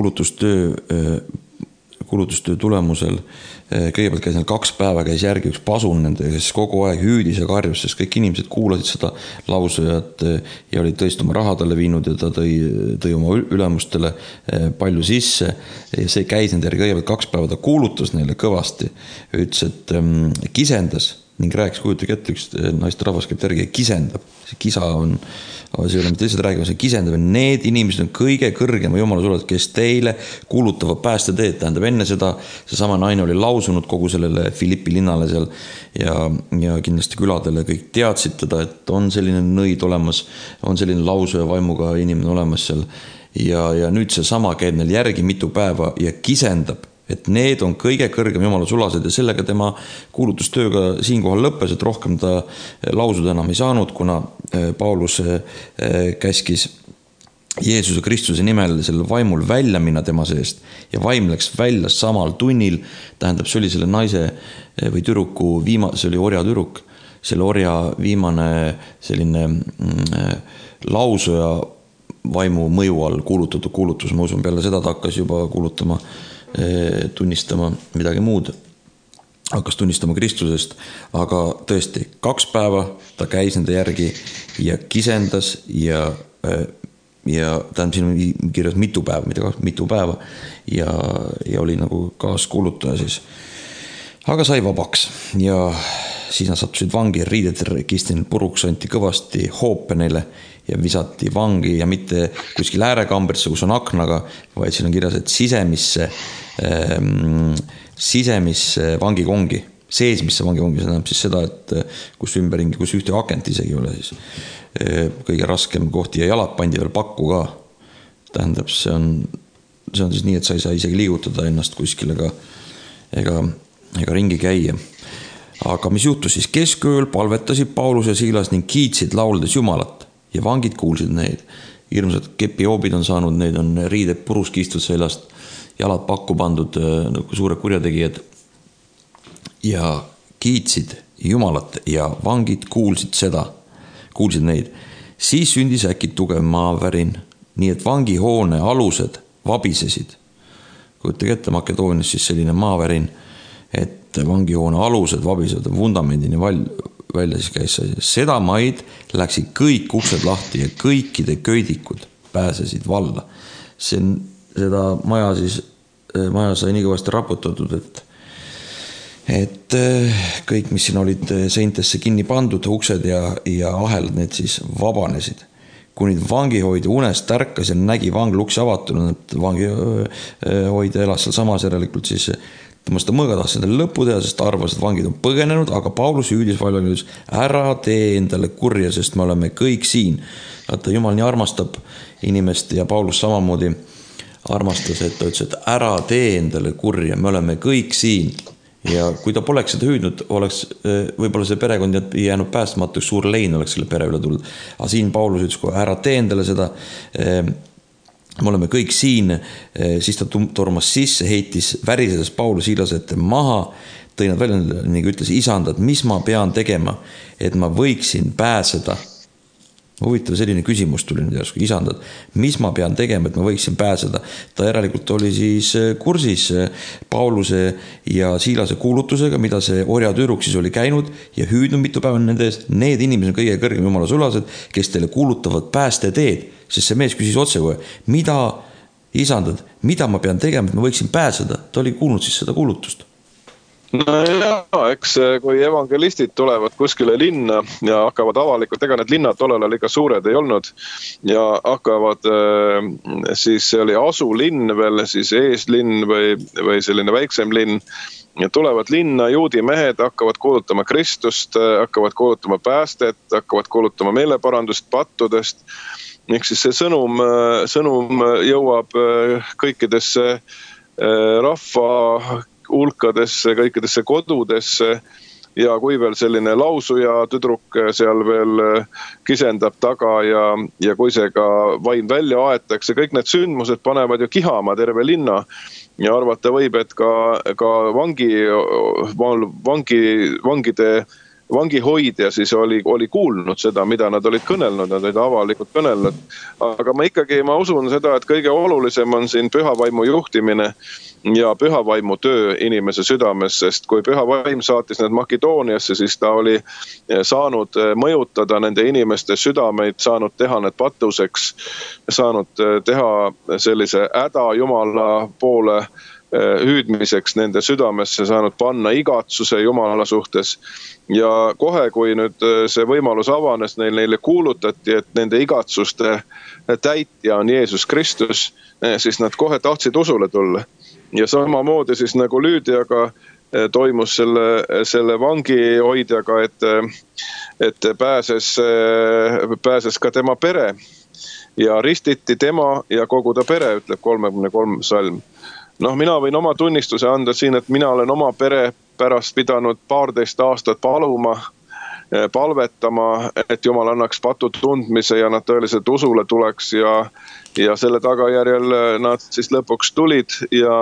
kuulutustöö tulemusel kõigepealt käis neil 2 päeva, käis järgi üks pasun nende, kes kogu aeg hüüdis ja karjus, sest kõik inimesed kuulasid seda lausujat ja olid tõesti oma raha talle viinud ja ta tõi oma ülemustele palju sisse. Ja see käis nende järgi kõigepealt 2 päeva, ta kuulutas neile kõvasti, ütles, et kisendas ning rääkis, kujutage ette, üks naiste rahvas käib järgi ja kisendab. See kisa on, see ei ole mitte lihtsalt räägima, see kisendab, et need inimesed on kõige kõrgema Jumala sulad, kes teile kuulutavad päästeteed. Tähendab, enne seda seesama naine oli lausunud kogu sellele Filippi linnale seal ja kindlasti küladele kõik teadsid teda, et on selline nõid olemas, on selline lausuja vaimuga inimene olemas seal ja nüüd see sama käib neil järgi mitu päeva ja kisendab, et need on kõige kõrgem Jumala sulased ja sellega tema kuulutustööga siinkohal lõppes, et rohkem ta lausuda enam ei saanud, kuna Paulus käskis Jeesuse Kristuse nimel selle vaimul välja minna tema seest ja vaim läks välja samal tunnil. Tähendab, see oli selle naise või türuku see oli orja türuk, selle orja viimane selline lausuja vaimu mõju all kuulutatud kuulutus. Ma usun, peale seda ta hakkas juba kuulutama, tunnistama midagi muud, hakkas tunnistama Kristusest, aga tõesti 2 päeva ta käis nende järgi ja kisendas ja tähendab, siin on kirjas mitu päeva ja oli nagu kaaskuulutaja siis, aga sai vabaks ja siis nad sattusid vangi, riided kistin puruks, anti kõvasti hoope neile ja visati vangi ja mitte kuskil äärekambrisse, kus on aknaga, vaid siin on kirjas, et sisemisse vangikongi, seesmisse vangikongi, see tähendab siis seda, et kus ümberringi, kus ühte akent isegi ei ole siis kõige raskem koht ja jalad pandi veel pakku ka. Tähendab, see on siis nii, et sa ei saa isegi liigutada ennast kuskil ega ringi käia. Aga mis juhtus siis? Keskööl palvetasid Paulus ja Siilas ning kiitsid lauldes Jumalat ja vangid kuulsid neid. Hirmsad kepijoobid on saanud, neid on riided purus kistud seljast, jalad pakku pandud nagu suured kurjategijad ja kiitsid Jumalat ja vangid kuulsid neid. Siis sündis äkki tugev maavärin, nii et vangihoone alused vabisesid. Kujutage ette, Makedoonias siis selline maavärin, et vangihoone alused vabisevad vundamendini välja siis käis. Seda maid läksid kõik uksed lahti ja kõikide köidikud pääsesid valla. Seda maja sai nii kõvasti raputatud, et kõik, mis siin olid seintesse kinni pandud, uksed ja ahelad, need siis vabanesid. Kuni vangihoidja unest tärkas ja nägi vangla uksi avatuna, et vangihoidja elas seal samas järelikult siis tõmmasta mõõga tahtis endale lõpu teha, sest arvas, et vangid on põgenenud, aga Paulus hüüdis valmis, ära tee endale kurja, sest me oleme kõik siin. Vaata, Jumal nii armastab inimest ja Paulus samamoodi armastas, et ta ütles, et ära tee endale kurja, me oleme kõik siin. Ja kui ta poleks seda hüüdnud, oleks võib-olla see perekond jäänud päästmatuks, suur lein oleks selle pere üle tulnud. Aga siin Paulus ütles, kui ära tee endale seda, me oleme kõik siin, siis ta tormas sisse, heitis värisedes Paulus Siilas ette maha, tõi nad välja ning ütles, isandad, mis ma pean tegema, et ma võiksin pääseda. Huvitav selline küsimus tuli nüüd järsku, isandad, mis ma pean tegema, et ma võiksin pääseda. Ta järelikult oli siis kursis Pauluse ja Siilase kuulutusega, mida see orjatüüruk siis oli käinud ja hüüdnud mitu päeva nende eest. Need inimesed on kõige kõrgem Jumala sulased, kes teile kuulutavad päästeteed, sest see mees küsis otse kohe, mida isandad, mida ma pean tegema, et ma võiksin pääseda. Ta oli kuulnud siis seda kuulutust. No jaa, eks kui evangelistid tulevad kuskile linna ja hakkavad avalikult, ega need linnad tollel ikka suured ei olnud ja hakkavad, siis oli asulinn veel, siis eeslinn või selline väiksem linn ja tulevad linna, juudi mehed hakkavad kuulutama Kristust, hakkavad kuulutama päästet, hakkavad kuulutama meeleparandust pattudest. Ehk siis see sõnum jõuab kõikidesse rahva hulkadesse, kõikidesse kodudesse ja kui veel selline lausuja tüdruk seal veel kisendab taga ja kui see ka vaim välja aetakse, kõik need sündmused panevad ju kihama terve linna ja arvata võib, et ka vangihoidja siis oli kuulnud seda, mida nad olid kõnelnud, nad olid avalikult kõnelnud. Aga ma usun seda, et kõige olulisem on siin pühavaimu juhtimine ja pühavaimu töö inimese südames, sest kui pühavaim saatis need Makedooniasse, siis ta oli saanud mõjutada nende inimeste südameid, saanud teha need patuseks, saanud teha sellise häda Jumala poole hüüdmiseks nende südamesse, saanud panna igatsuse Jumala suhtes. Ja kohe, kui nüüd see võimalus avanes, neile kuulutati, et nende igatsuste täitja on Jeesus Kristus, siis nad kohe tahtsid usule tulla. Ja samamoodi siis nagu Lüüdiaga toimus selle vangihoidjaga, et pääses ka tema pere ja ristiti tema ja kogu ta pere, ütleb 33 salm. Mina võin oma tunnistuse anda siin, et mina olen oma pere pärast pidanud 12 aastat palvetama, et Jumal annaks patu tundmise ja nad tõeliselt usule tuleks ja selle tagajärjel nad siis lõpuks tulid ja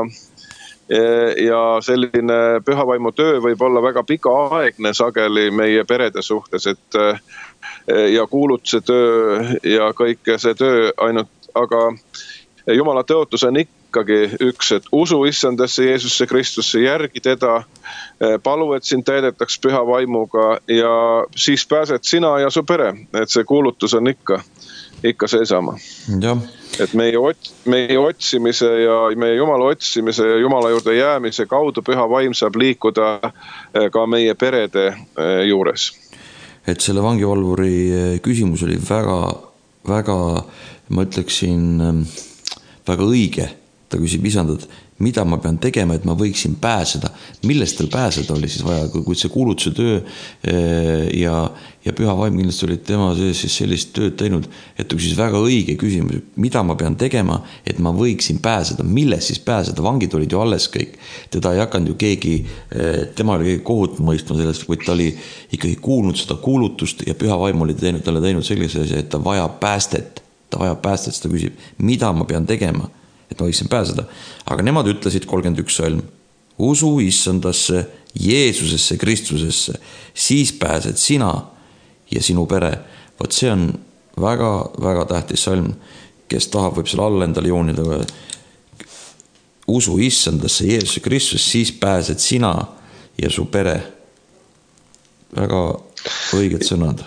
selline pühavaimu töö võib olla väga pikaaegne sageli meie perede suhtes, ja kuulutuse töö ja kõik see töö ainult, aga Jumala tõotus on ikkagi üks, et usu issandasse Jeesusse Kristusse, järgi teda, palu, et sind täidetaks püha vaimuga ja siis pääsed sina ja su pere, et see kuulutus on ikka ikka seesama. Jah. Et meie otsimise ja meie Jumala otsimise ja Jumala juurde jäämise kaudu Püha Vaim saab liikuda ka meie perede juures. Et selle vangivalvuri küsimus oli väga, ma ütleksin, väga õige. Ta küsib isandad, mida ma pean tegema, et ma võiksin pääseda. Millest tal pääseda oli siis vaja, kui see kuulutuse töö ja Püha Vaim kindlasti oli tema sees siis sellist tööd teinud, et ta küsis väga õige küsimus, mida ma pean tegema, et ma võiksin pääseda. Millest siis pääseda? Vangid olid ju alles kõik. Teda ei hakanud ju keegi, tema oli keegi kohut mõistma sellest, kui ta oli ikkagi kuulnud seda kuulutust ja Püha Vaim oli talle teinud sellise asja, et ta vajab päästet. Ta vajab päästet, seda küsib, mida ma pean tegema, et ma võiksin pääseda. Aga nemad ütlesid 31 salm, usu issandasse, Jeesusesse, Kristusesse, siis pääsed sina ja sinu pere. Võt see on väga, väga tähtis salm, kes tahab, võib selle alla endale joonida. Usu issandasse, Jeesuse, Kristusesse, siis pääsed sina ja su pere. Väga õiged sõnad.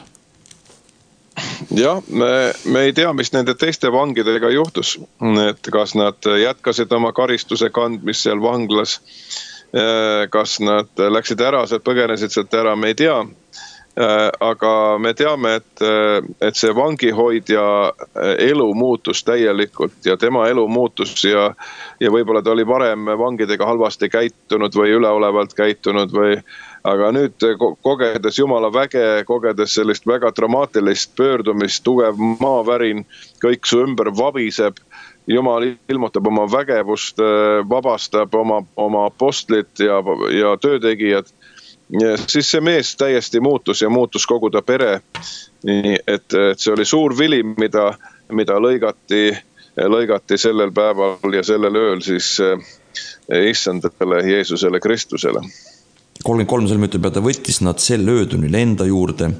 Jah, me ei tea, mis nende teiste vangidega juhtus, et kas nad jätkasid oma karistuse kandmist seal vanglas, kas nad läksid ära, põgenesid sealt ära, me ei tea. Aga me teame, et see vangihoidja elu muutus täielikult ja tema elu muutus ja võib-olla ta oli varem vangidega halvasti käitunud või üleolevalt käitunud aga nüüd kogedes Jumala väge, kogedes sellist väga dramaatilist pöördumist, tugev maavärin, kõik su ümber vabiseb, Jumal ilmutab oma vägevust, vabastab oma apostlit ja töötegijad. Ja siis see mees täiesti muutus ja muutus kogu ta pere. Nii, et see oli suur vili, mida lõigati sellel päeval ja sellel ööl siis issandale Jeesusele Kristusele. 33 salm ütleb, et ta võttis nad sel öötunil enda juurde,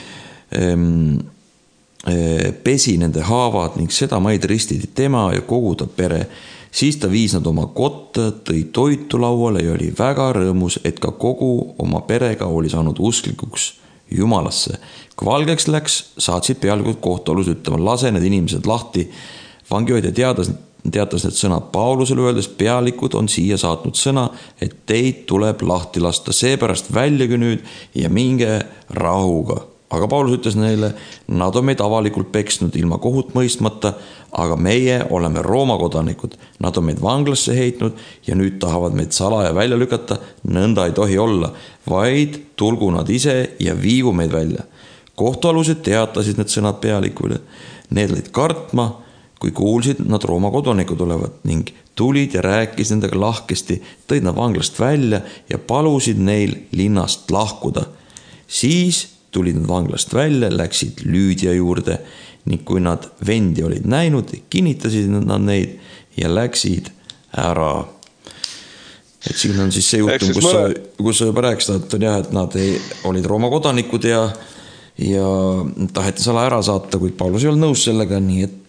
pesi nende haavad ning seda maid ristidi tema ja kogu ta pere. Siis ta viis nad oma kotta, tõi toitu lauale ja oli väga rõõmus, et ka kogu oma perega oli saanud usklikuks Jumalasse. Kui valgeks läks, saatsid pealikud kohtualus ütlema, lase need inimesed lahti. Vangihoidja teatas need sõnad Paulusele öeldes, pealikud on siia saatnud sõna, et teid tuleb lahti lasta, seepärast väljage nüüd ja minge rahuga. Aga Paulus ütles neile, nad on meid avalikult peksnud ilma kohut mõistmata, aga meie oleme Rooma kodanikud. Nad on meid vanglasse heitnud ja nüüd tahavad meid salaja välja lükata, nõnda ei tohi olla, vaid tulgu nad ise ja viigu meid välja. Kohtualused teatasid need sõnad pealikule. Need olid kartma, kui kuulsid nad Rooma kodanikud olevat ning tulid ja rääkis nendega lahkesti, tõid nad vanglast välja ja palusid neil linnast lahkuda. Siis tulid nad vanglast välja, läksid Lüüdia juurde ning kui nad vendi olid näinud, kinnitasid nad neid ja läksid ära. Et siin on siis see juhtum, kus sa juba rääkisid, et nad olid Rooma kodanikud ja taheti sala ära saata, kuid Paulus ei olnud nõus sellega, nii et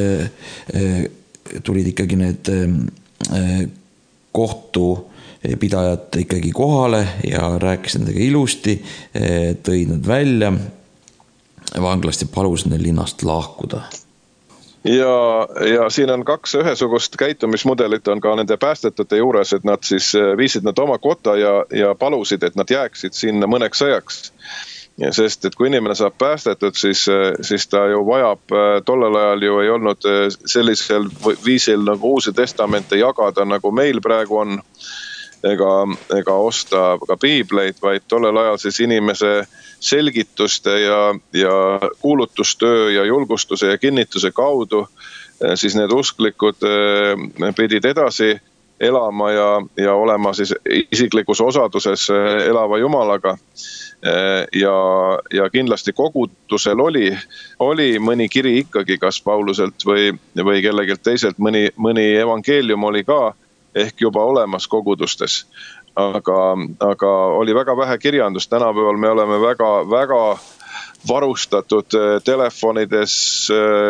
tulid ikkagi need kohtupidajad ikkagi kohale ja rääkis nendega ilusti, tõid nad välja vanglast ja palusid neil linnast lahkuda. Ja siin on kaks ühesugust käitumismudelit on ka nende päästetute juures, et nad siis viisid nad oma kotta ja palusid, et nad jääksid sinna mõneks ajaks. Sest et kui inimene saab päästetud, siis ta ju vajab, tollel ajal ju ei olnud sellisel viisil nagu Uusi testamente jagada, nagu meil praegu on, ega osta ka piibleid, vaid tollel ajal siis inimese selgituste ja kuulutustöö ja julgustuse ja kinnituse kaudu, siis need usklikud pidid edasi elama ja olema siis isiklikus osaduses elava Jumalaga. Ja kindlasti kogudusel oli mõni kiri ikkagi kas Pauluselt või kellegelt teiselt, mõni evangeelium oli ka ehk juba olemas kogudustes. Aga oli väga vähe kirjandust, tänapäeval me oleme väga varustatud telefonides,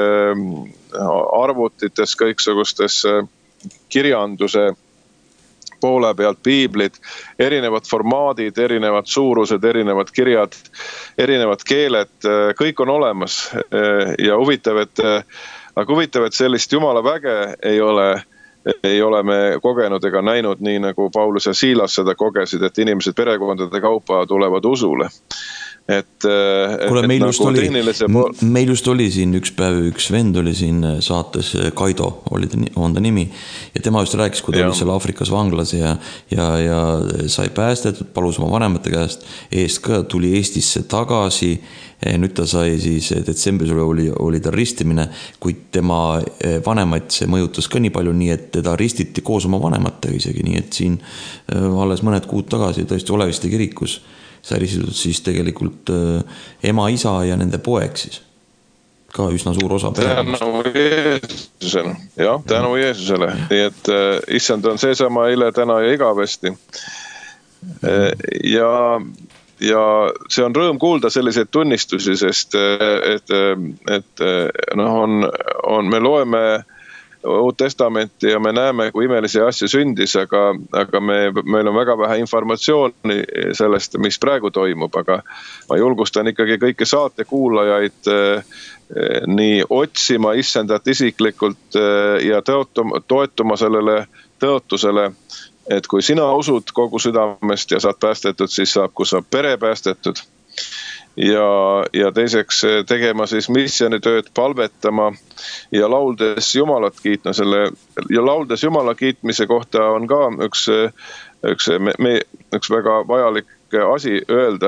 arvutites, kõiksugustes kirjanduse poole pealt piiblid, erinevad formaadid, erinevad suurused, erinevad kirjad, erinevad keeled, kõik on olemas ja huvitav, et sellist Jumala väge ei ole me kogenud ega näinud nii nagu Paulus ja Siilas seda kogesid, et inimesed perekondade kaupa tulevad usule. Kuule, meil just oli siin üks päev, üks vend oli siin saates, Kaido on ta nimi, ja tema just rääkis, kui ta oli seal Aafrikas vanglas ja sai päästetud, palus oma vanemate käest eest ka, tuli Eestisse tagasi, nüüd ta sai siis detsembris oli ta ristimine, kuid tema vanemaid see mõjutas ka nii palju, nii et teda ristiti koos oma vanematega isegi, nii et siin alles mõned kuud tagasi tõesti Oleviste kirikus sai ristitud siis tegelikult ema, isa ja nende poeg siis. Ka üsna suur osa perekonnast. Tänu Jeesusele. Nii et issand on seesama eile, täna ja igavesti. Ja see on rõõm kuulda selliseid tunnistusi, sest me loeme Uut Testamenti ja me näeme, kui imelisi asju sündis, aga meil on väga vähe informatsiooni sellest, mis praegu toimub, aga ma julgustan ikkagi kõiki saate kuulajaid nii otsima issandat isiklikult ja toetuma sellele tõotusele, et kui sina usud kogu südamest ja saad päästetud, siis saab, kui saab pere päästetud. Ja teiseks tegema siis missioonitööd, palvetama ja lauldes Jumalat kiitma ja lauldes Jumala kiitmise kohta on ka üks väga vajalik asi öelda,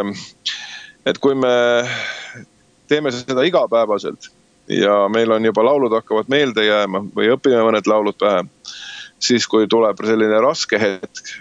et kui me teeme seda igapäevaselt ja meil on juba laulud hakkavad meelde jääma või õpime mõned laulud pähe, siis kui tuleb selline raske hetk,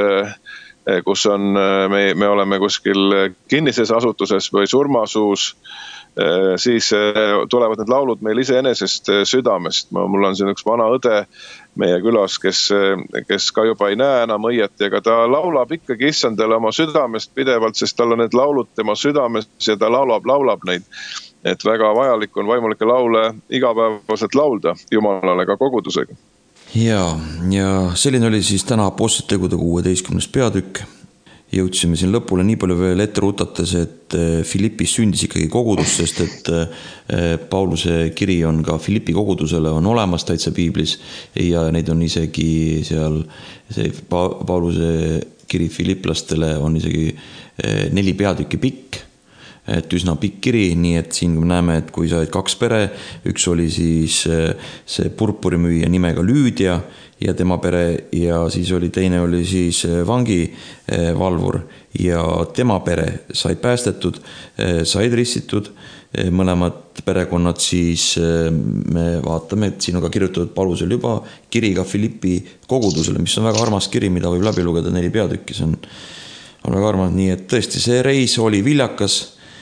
kus on, me oleme kuskil kinnises asutuses või surmasuus, siis tulevad need laulud meil iseenesest südamest. Mul on siin üks vana õde meie külas, kes ka juba ei näe enam õieti, aga ta laulab ikkagi issandale oma südamest pidevalt, sest tal on need laulud tema südamest ja ta laulab neid. Et väga vajalik on vaimulike laule igapäevaselt laulda Jumalale ka kogudusega. Ja selline oli siis täna Apostlite tegude 16. peatükk. Jõudsime siin lõpule nii palju veel ette rutates, et Filippis sündis ikkagi kogudus, sest et Pauluse kiri on ka Filippi kogudusele on olemas täitsa piiblis ja neid on isegi seal, see Pauluse kiri Filipplastele on isegi 4 peatükki pikk. Et üsna pikk kiri, nii et siin me näeme, et kui said 2 pere, üks oli siis see purpurimüüja nimega Lüüdia ja tema pere ja siis teine oli siis vangivalvur ja tema pere said päästetud, said ristitud, mõlemad perekonnad siis me vaatame, et siin on ka kirjutatud Paulusel juba kiri ka Filippi kogudusele, mis on väga armas kiri, mida võib läbi lugeda 4 peatükki, see on väga armas, nii et tõesti see reis oli viljakas.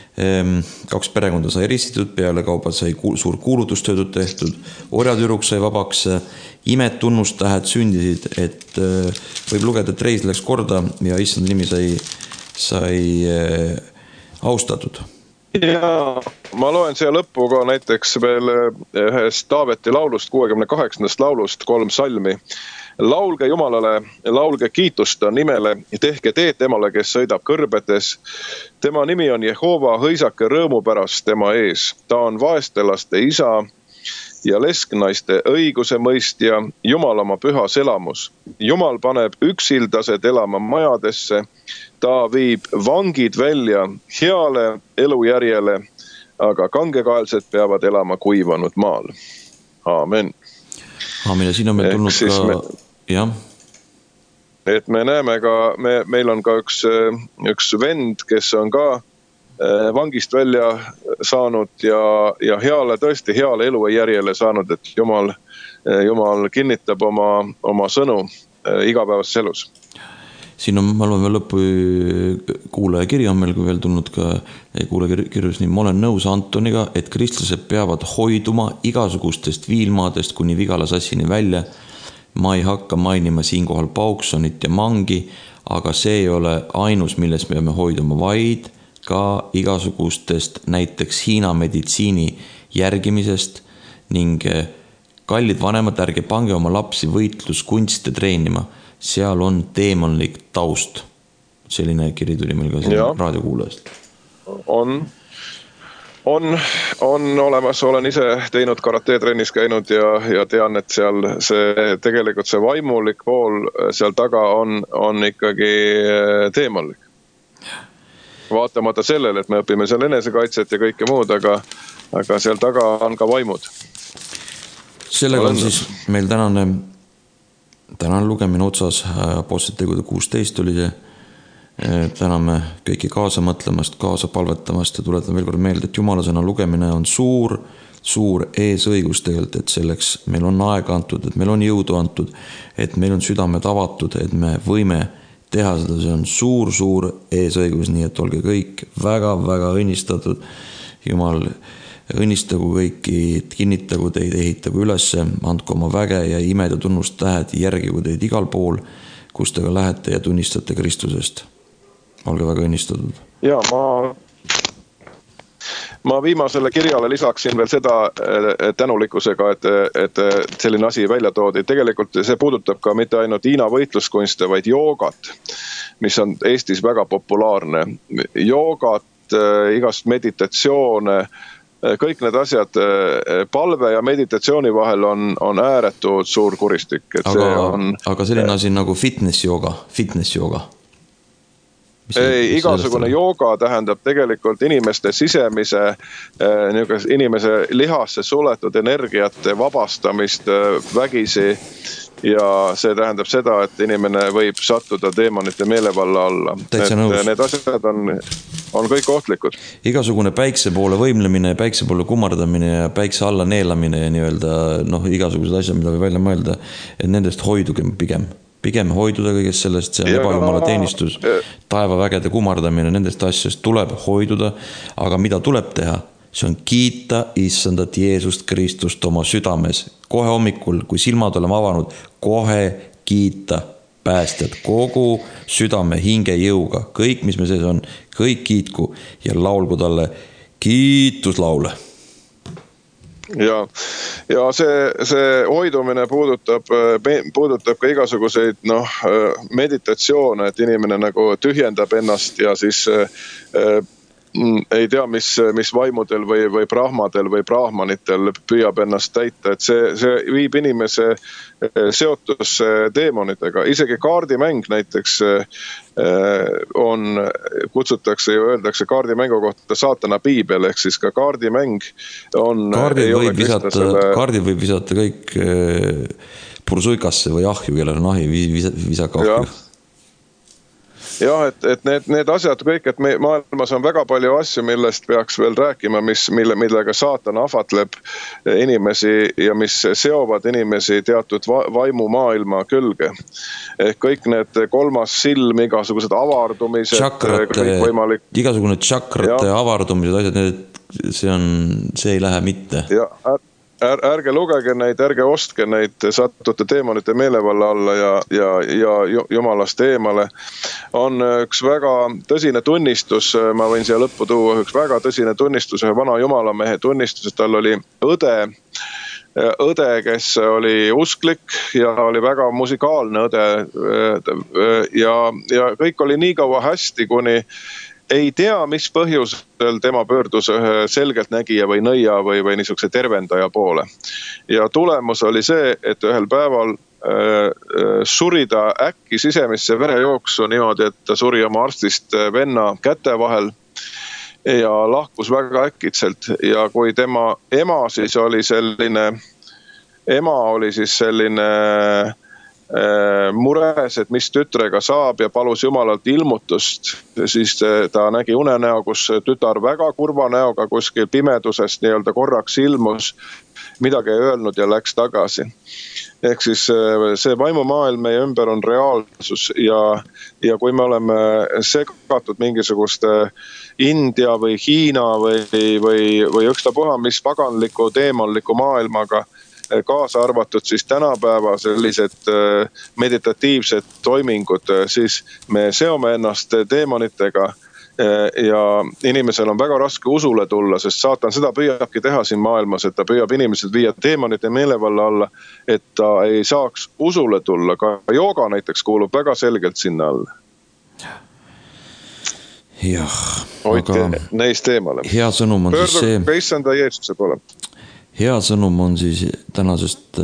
2 perekonda sai ristitud, peale kaupa sai suur kuulutustööd tehtud, orjatüdruk sai vabaks, imed tunnustähed sündisid, et võib lugeda, et reis läks korda ja issand nimi sai austatud. Ja ma loen siia lõppu ka näiteks veel ühest Taaveti laulust, 68. laulust 3 salmi. Laulge Jumalale, laulge kiitust ta nimele, tehke teed temale, kes sõidab kõrbedes. Tema nimi on Jehova, hõisake rõõmu pärast tema ees. Ta on vaestelaste isa ja lesknaiste õiguse mõistja, Jumal oma pühas elamus. Jumal paneb üksildased elama majadesse, ta viib vangid välja heale elujärjele, aga kangekaelsed peavad elama kuivanud maal. Aamen. Aamen, ja siin on meil tulnud ka... jah. Et me näeme ka, meil on ka üks vend, kes on ka vangist välja saanud ja tõesti heale elujärjele saanud, et Jumal kinnitab oma sõnu igapäevases elus. Siin on, ma loen veel lõppu, kuulaja kiri on meil veel tulnud ka, kuulaja kirjus nii, ma olen nõus Antoniga, et kristlased peavad hoiduma igasugustest viilmaadest kuni Vigalasassini välja. Ma ei hakka mainima siinkohal Pauksonit ja Mangi, aga see ei ole ainus, milles me peame hoiduma, vaid ka igasugustest näiteks Hiina meditsiini järgimisest ning kallid vanemad, ärge pange oma lapsi võitluskunste treenima. seal on teemonlik taust. Selline kiri tuli meil ka siin raadiokuulajast. On olemas, olen ise teinud karate-trennis käinud ja tean, et seal tegelikult see vaimulik pool seal taga on ikkagi teemonlik. Vaatamata sellele, et me õpime seal enesekaitset ja kõike muud, aga seal taga on ka vaimud. Sellega on siis meil tänane lugemine otsas, Apostlite tegude 16 oli see. Täname kõiki kaasa mõtlemast, kaasa palvetamast ja tuletan veel kord meelde, et Jumala sõna lugemine on suur eesõigus tegelikult, et selleks meil on aega antud, et meil on jõudu antud, et meil on südamed avatud, et me võime teha seda, see on suur eesõigus, nii et olge kõik väga õnnistatud. Jumal õnnistagu kõiki, kinnitagu teid, ehitagu ülesse, andku oma väge ja imed ja tunnust tähed, järgigu teid igal pool, kus te ka lähete ja tunnistate Kristusest. Olge väga õnnistatud. Ja ma viimasele kirjale lisaksin veel seda tänulikkusega, et selline asi välja toodi. Tegelikult see puudutab ka mitte ainult Hiina võitluskunste, vaid joogat, mis on Eestis väga populaarne. Joogat, igast meditatsioone, kõik need asjad, palve ja meditatsiooni vahel on ääretult suur kuristik. Aga selline asi nagu fitness jooga. Ei, igasugune jooga tähendab tegelikult inimeste sisemise, inimese lihasse suletud energiate vabastamist vägisi ja see tähendab seda, et inimene võib sattuda deemonite meelevalla alla. Need asjad on kõik ohtlikud. Igasugune päikse poole võimlemine, päikse poole kummardamine ja päikse alla neelamine ja nii-öelda igasugused asjad, mida või välja mõelda, et nendest hoiduge pigem hoiduda kõigest sellest, see on ebajumala teenistus, taevavägede kummardamine, nendest asjast tuleb hoiduda, aga mida tuleb teha? See on kiita issandat Jeesust Kristust oma südames. Kohe hommikul, kui silmad oleme avanud, kohe kiita päästjad kogu südame hinge jõuga. Kõik, mis me sees on, kõik kiitku ja laulgu talle kiituslaule. Ja see hoidumine puudutab ka igasuguseid meditatsioone, et inimene nagu tühjendab ennast ja siis ei tea, mis vaimudel või brahmadel või brahmanitel püüab ennast täita, et see viib inimese seotusse deemonitega. Isegi kaardimäng näiteks kutsutakse ja öeldakse kaardimängu kohta saatana piibel, ehk siis ka kaardimäng on... Kaardid võib visata kõik pursuikasse või ahju, kellel on ahi, visaka ahju. Jah, et need asjad kõik, et maailmas on väga palju asju, millest peaks veel rääkima, millega saatan ahvatleb inimesi ja mis seovad inimesi teatud vaimumaailma külge. Ehk kõik need kolmas silm, igasugused avardumised, igasugune tšakrate avardumised, asjad, see ei lähe mitte. Ärge lugege neid, ärge ostke neid, satute deemonite meelevalla alla ja jumalast eemale. On üks väga tõsine tunnistus, ma võin siia lõppu tuua, üks väga tõsine tunnistus, ühe vana jumalamehe tunnistus, et tal oli õde, kes oli usklik ja oli väga musikaalne õde ja kõik oli nii kaua hästi, kuni ei tea, mis põhjusel tema pöördus ühe selgelt nägija või nõia või niisuguse tervendaja poole. Ja tulemus oli see, et ühel päeval suri ta äkki sisemisse verejooksu niimoodi, et ta suri oma arstist venna käte vahel ja lahkus väga äkitselt. Ja kui tema ema oli selline mures, et mis tütrega saab ja palus Jumalalt ilmutust, siis ta nägi unenäo, kus tütar väga kurva näoga kuskil pimedusest nii-öelda korraks ilmus, midagi ei öelnud ja läks tagasi. Ehk siis see vaimumaailm meie ümber on reaalsus ja kui me oleme segatud mingisuguste India või Hiina või ükstapuha mis paganliku, teemonliku maailmaga, kaasa arvatud siis tänapäeva sellised meditatiivsed toimingud, siis me seome ennast deemonitega ja inimesel on väga raske usule tulla, sest saatan seda püüabki teha siin maailmas, et ta püüab inimesed viia teemonite meelevalla alla, et ta ei saaks usule tulla. Ka jooga näiteks kuulub väga selgelt sinna alla. Jah, hoidke neist eemale. Hea sõnum on siis see. Pöörduge issanda Jeesuse poole. Hea sõnum on siis tänasest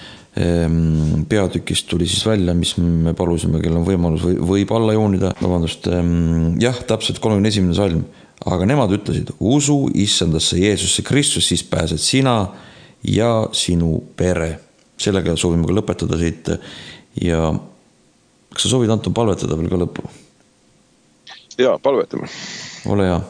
peatükist tuli siis välja, mis me palusime, kel on võimalus võib alla joonida. Vabandust, jah, täpselt 31. salm. Aga nemad ütlesid, usu issandasse Jeesusse Kristus, siis pääsed sina ja sinu pere. Sellega soovime ka lõpetada siit. Ja kas sa soovid, Anton, palvetada veel ka lõppu? Jaa, palvetame. Ole hea.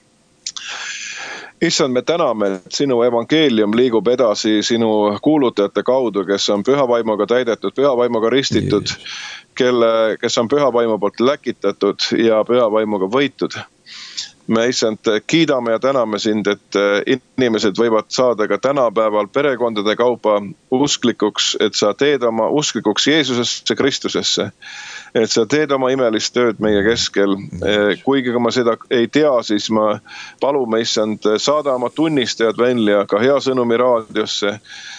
Issand, me täname, et sinu evangeelium liigub edasi sinu kuulutajate kaudu, kes on pühavaimuga täidetud, pühavaimuga ristitud, kes on pühavaimu poolt läkitatud ja pühavaimuga võitud. Me issand kiidame ja täname sind, et inimesed võivad saada ka tänapäeval perekondade kaupa usklikuks, et sa teed oma usklikuks Jeesusesse Kristusesse. Et sa teed oma imelist tööd meie keskel. Kuigi kui ma seda ei tea, siis ma palume issand saada oma tunnistajad välja ka hea sõnumi raadiosse,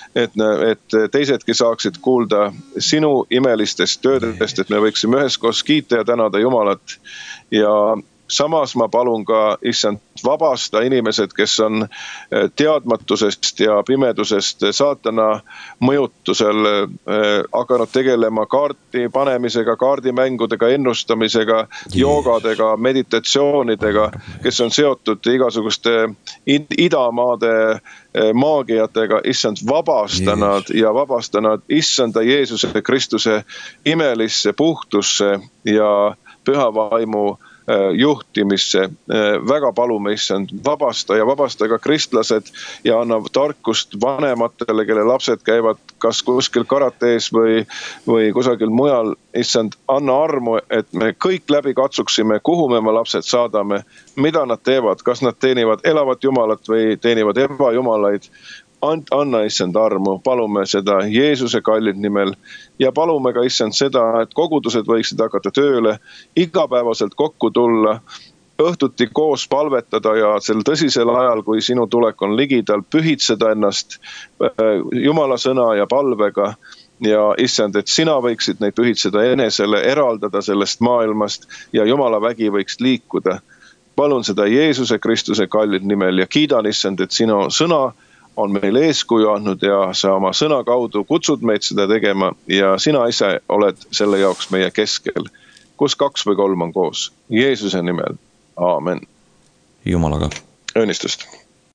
et teisedki saaksid kuulda sinu imelistest töödest, et me võiksime üheskoos kiita ja tänada Jumalat. Ja samas ma palun ka issand vabasta inimesed, kes on teadmatusest ja pimedusest saatana mõjutusel hakanud tegelema kaarti panemisega, kaardimängudega, ennustamisega, joogadega, meditatsioonidega, kes on seotud igasuguste idamaade maagiatega. Issand vabastanud ja vabastanud issanda Jeesuse Kristuse imelisse puhtusse ja pühavaimu juhtimisse. Väga palume issand vabasta ja vabasta ka kristlased ja anna tarkust vanematele, kelle lapsed käivad kas kuskil karatees või kusagil mujal. Issand, anna armu, et me kõik läbi katsuksime, kuhu me oma lapsed saadame, mida nad teevad, kas nad teenivad elavat jumalat või teenivad ebajumalaid. Anna issand armu, palume seda Jeesuse kallid nimel ja palume ka issand seda, et kogudused võiksid hakata tööle, igapäevaselt kokku tulla, õhtuti koos palvetada ja sel tõsisel ajal, kui sinu tulek on ligidal, pühitseda ennast Jumala sõna ja palvega ja issand, et sina võiksid neid pühitseda enesele, eraldada sellest maailmast ja Jumala vägi võiks liikuda. Palun seda Jeesuse Kristuse kallid nimel ja kiidan issand, et sinu sõna on meil eeskuju andnud ja sa oma sõna kaudu kutsud meid seda tegema ja sina ise oled selle jaoks meie keskel, kus 2 või 3 on koos. Jeesuse nimel. Aamen. Jumalaga. Õnnistust.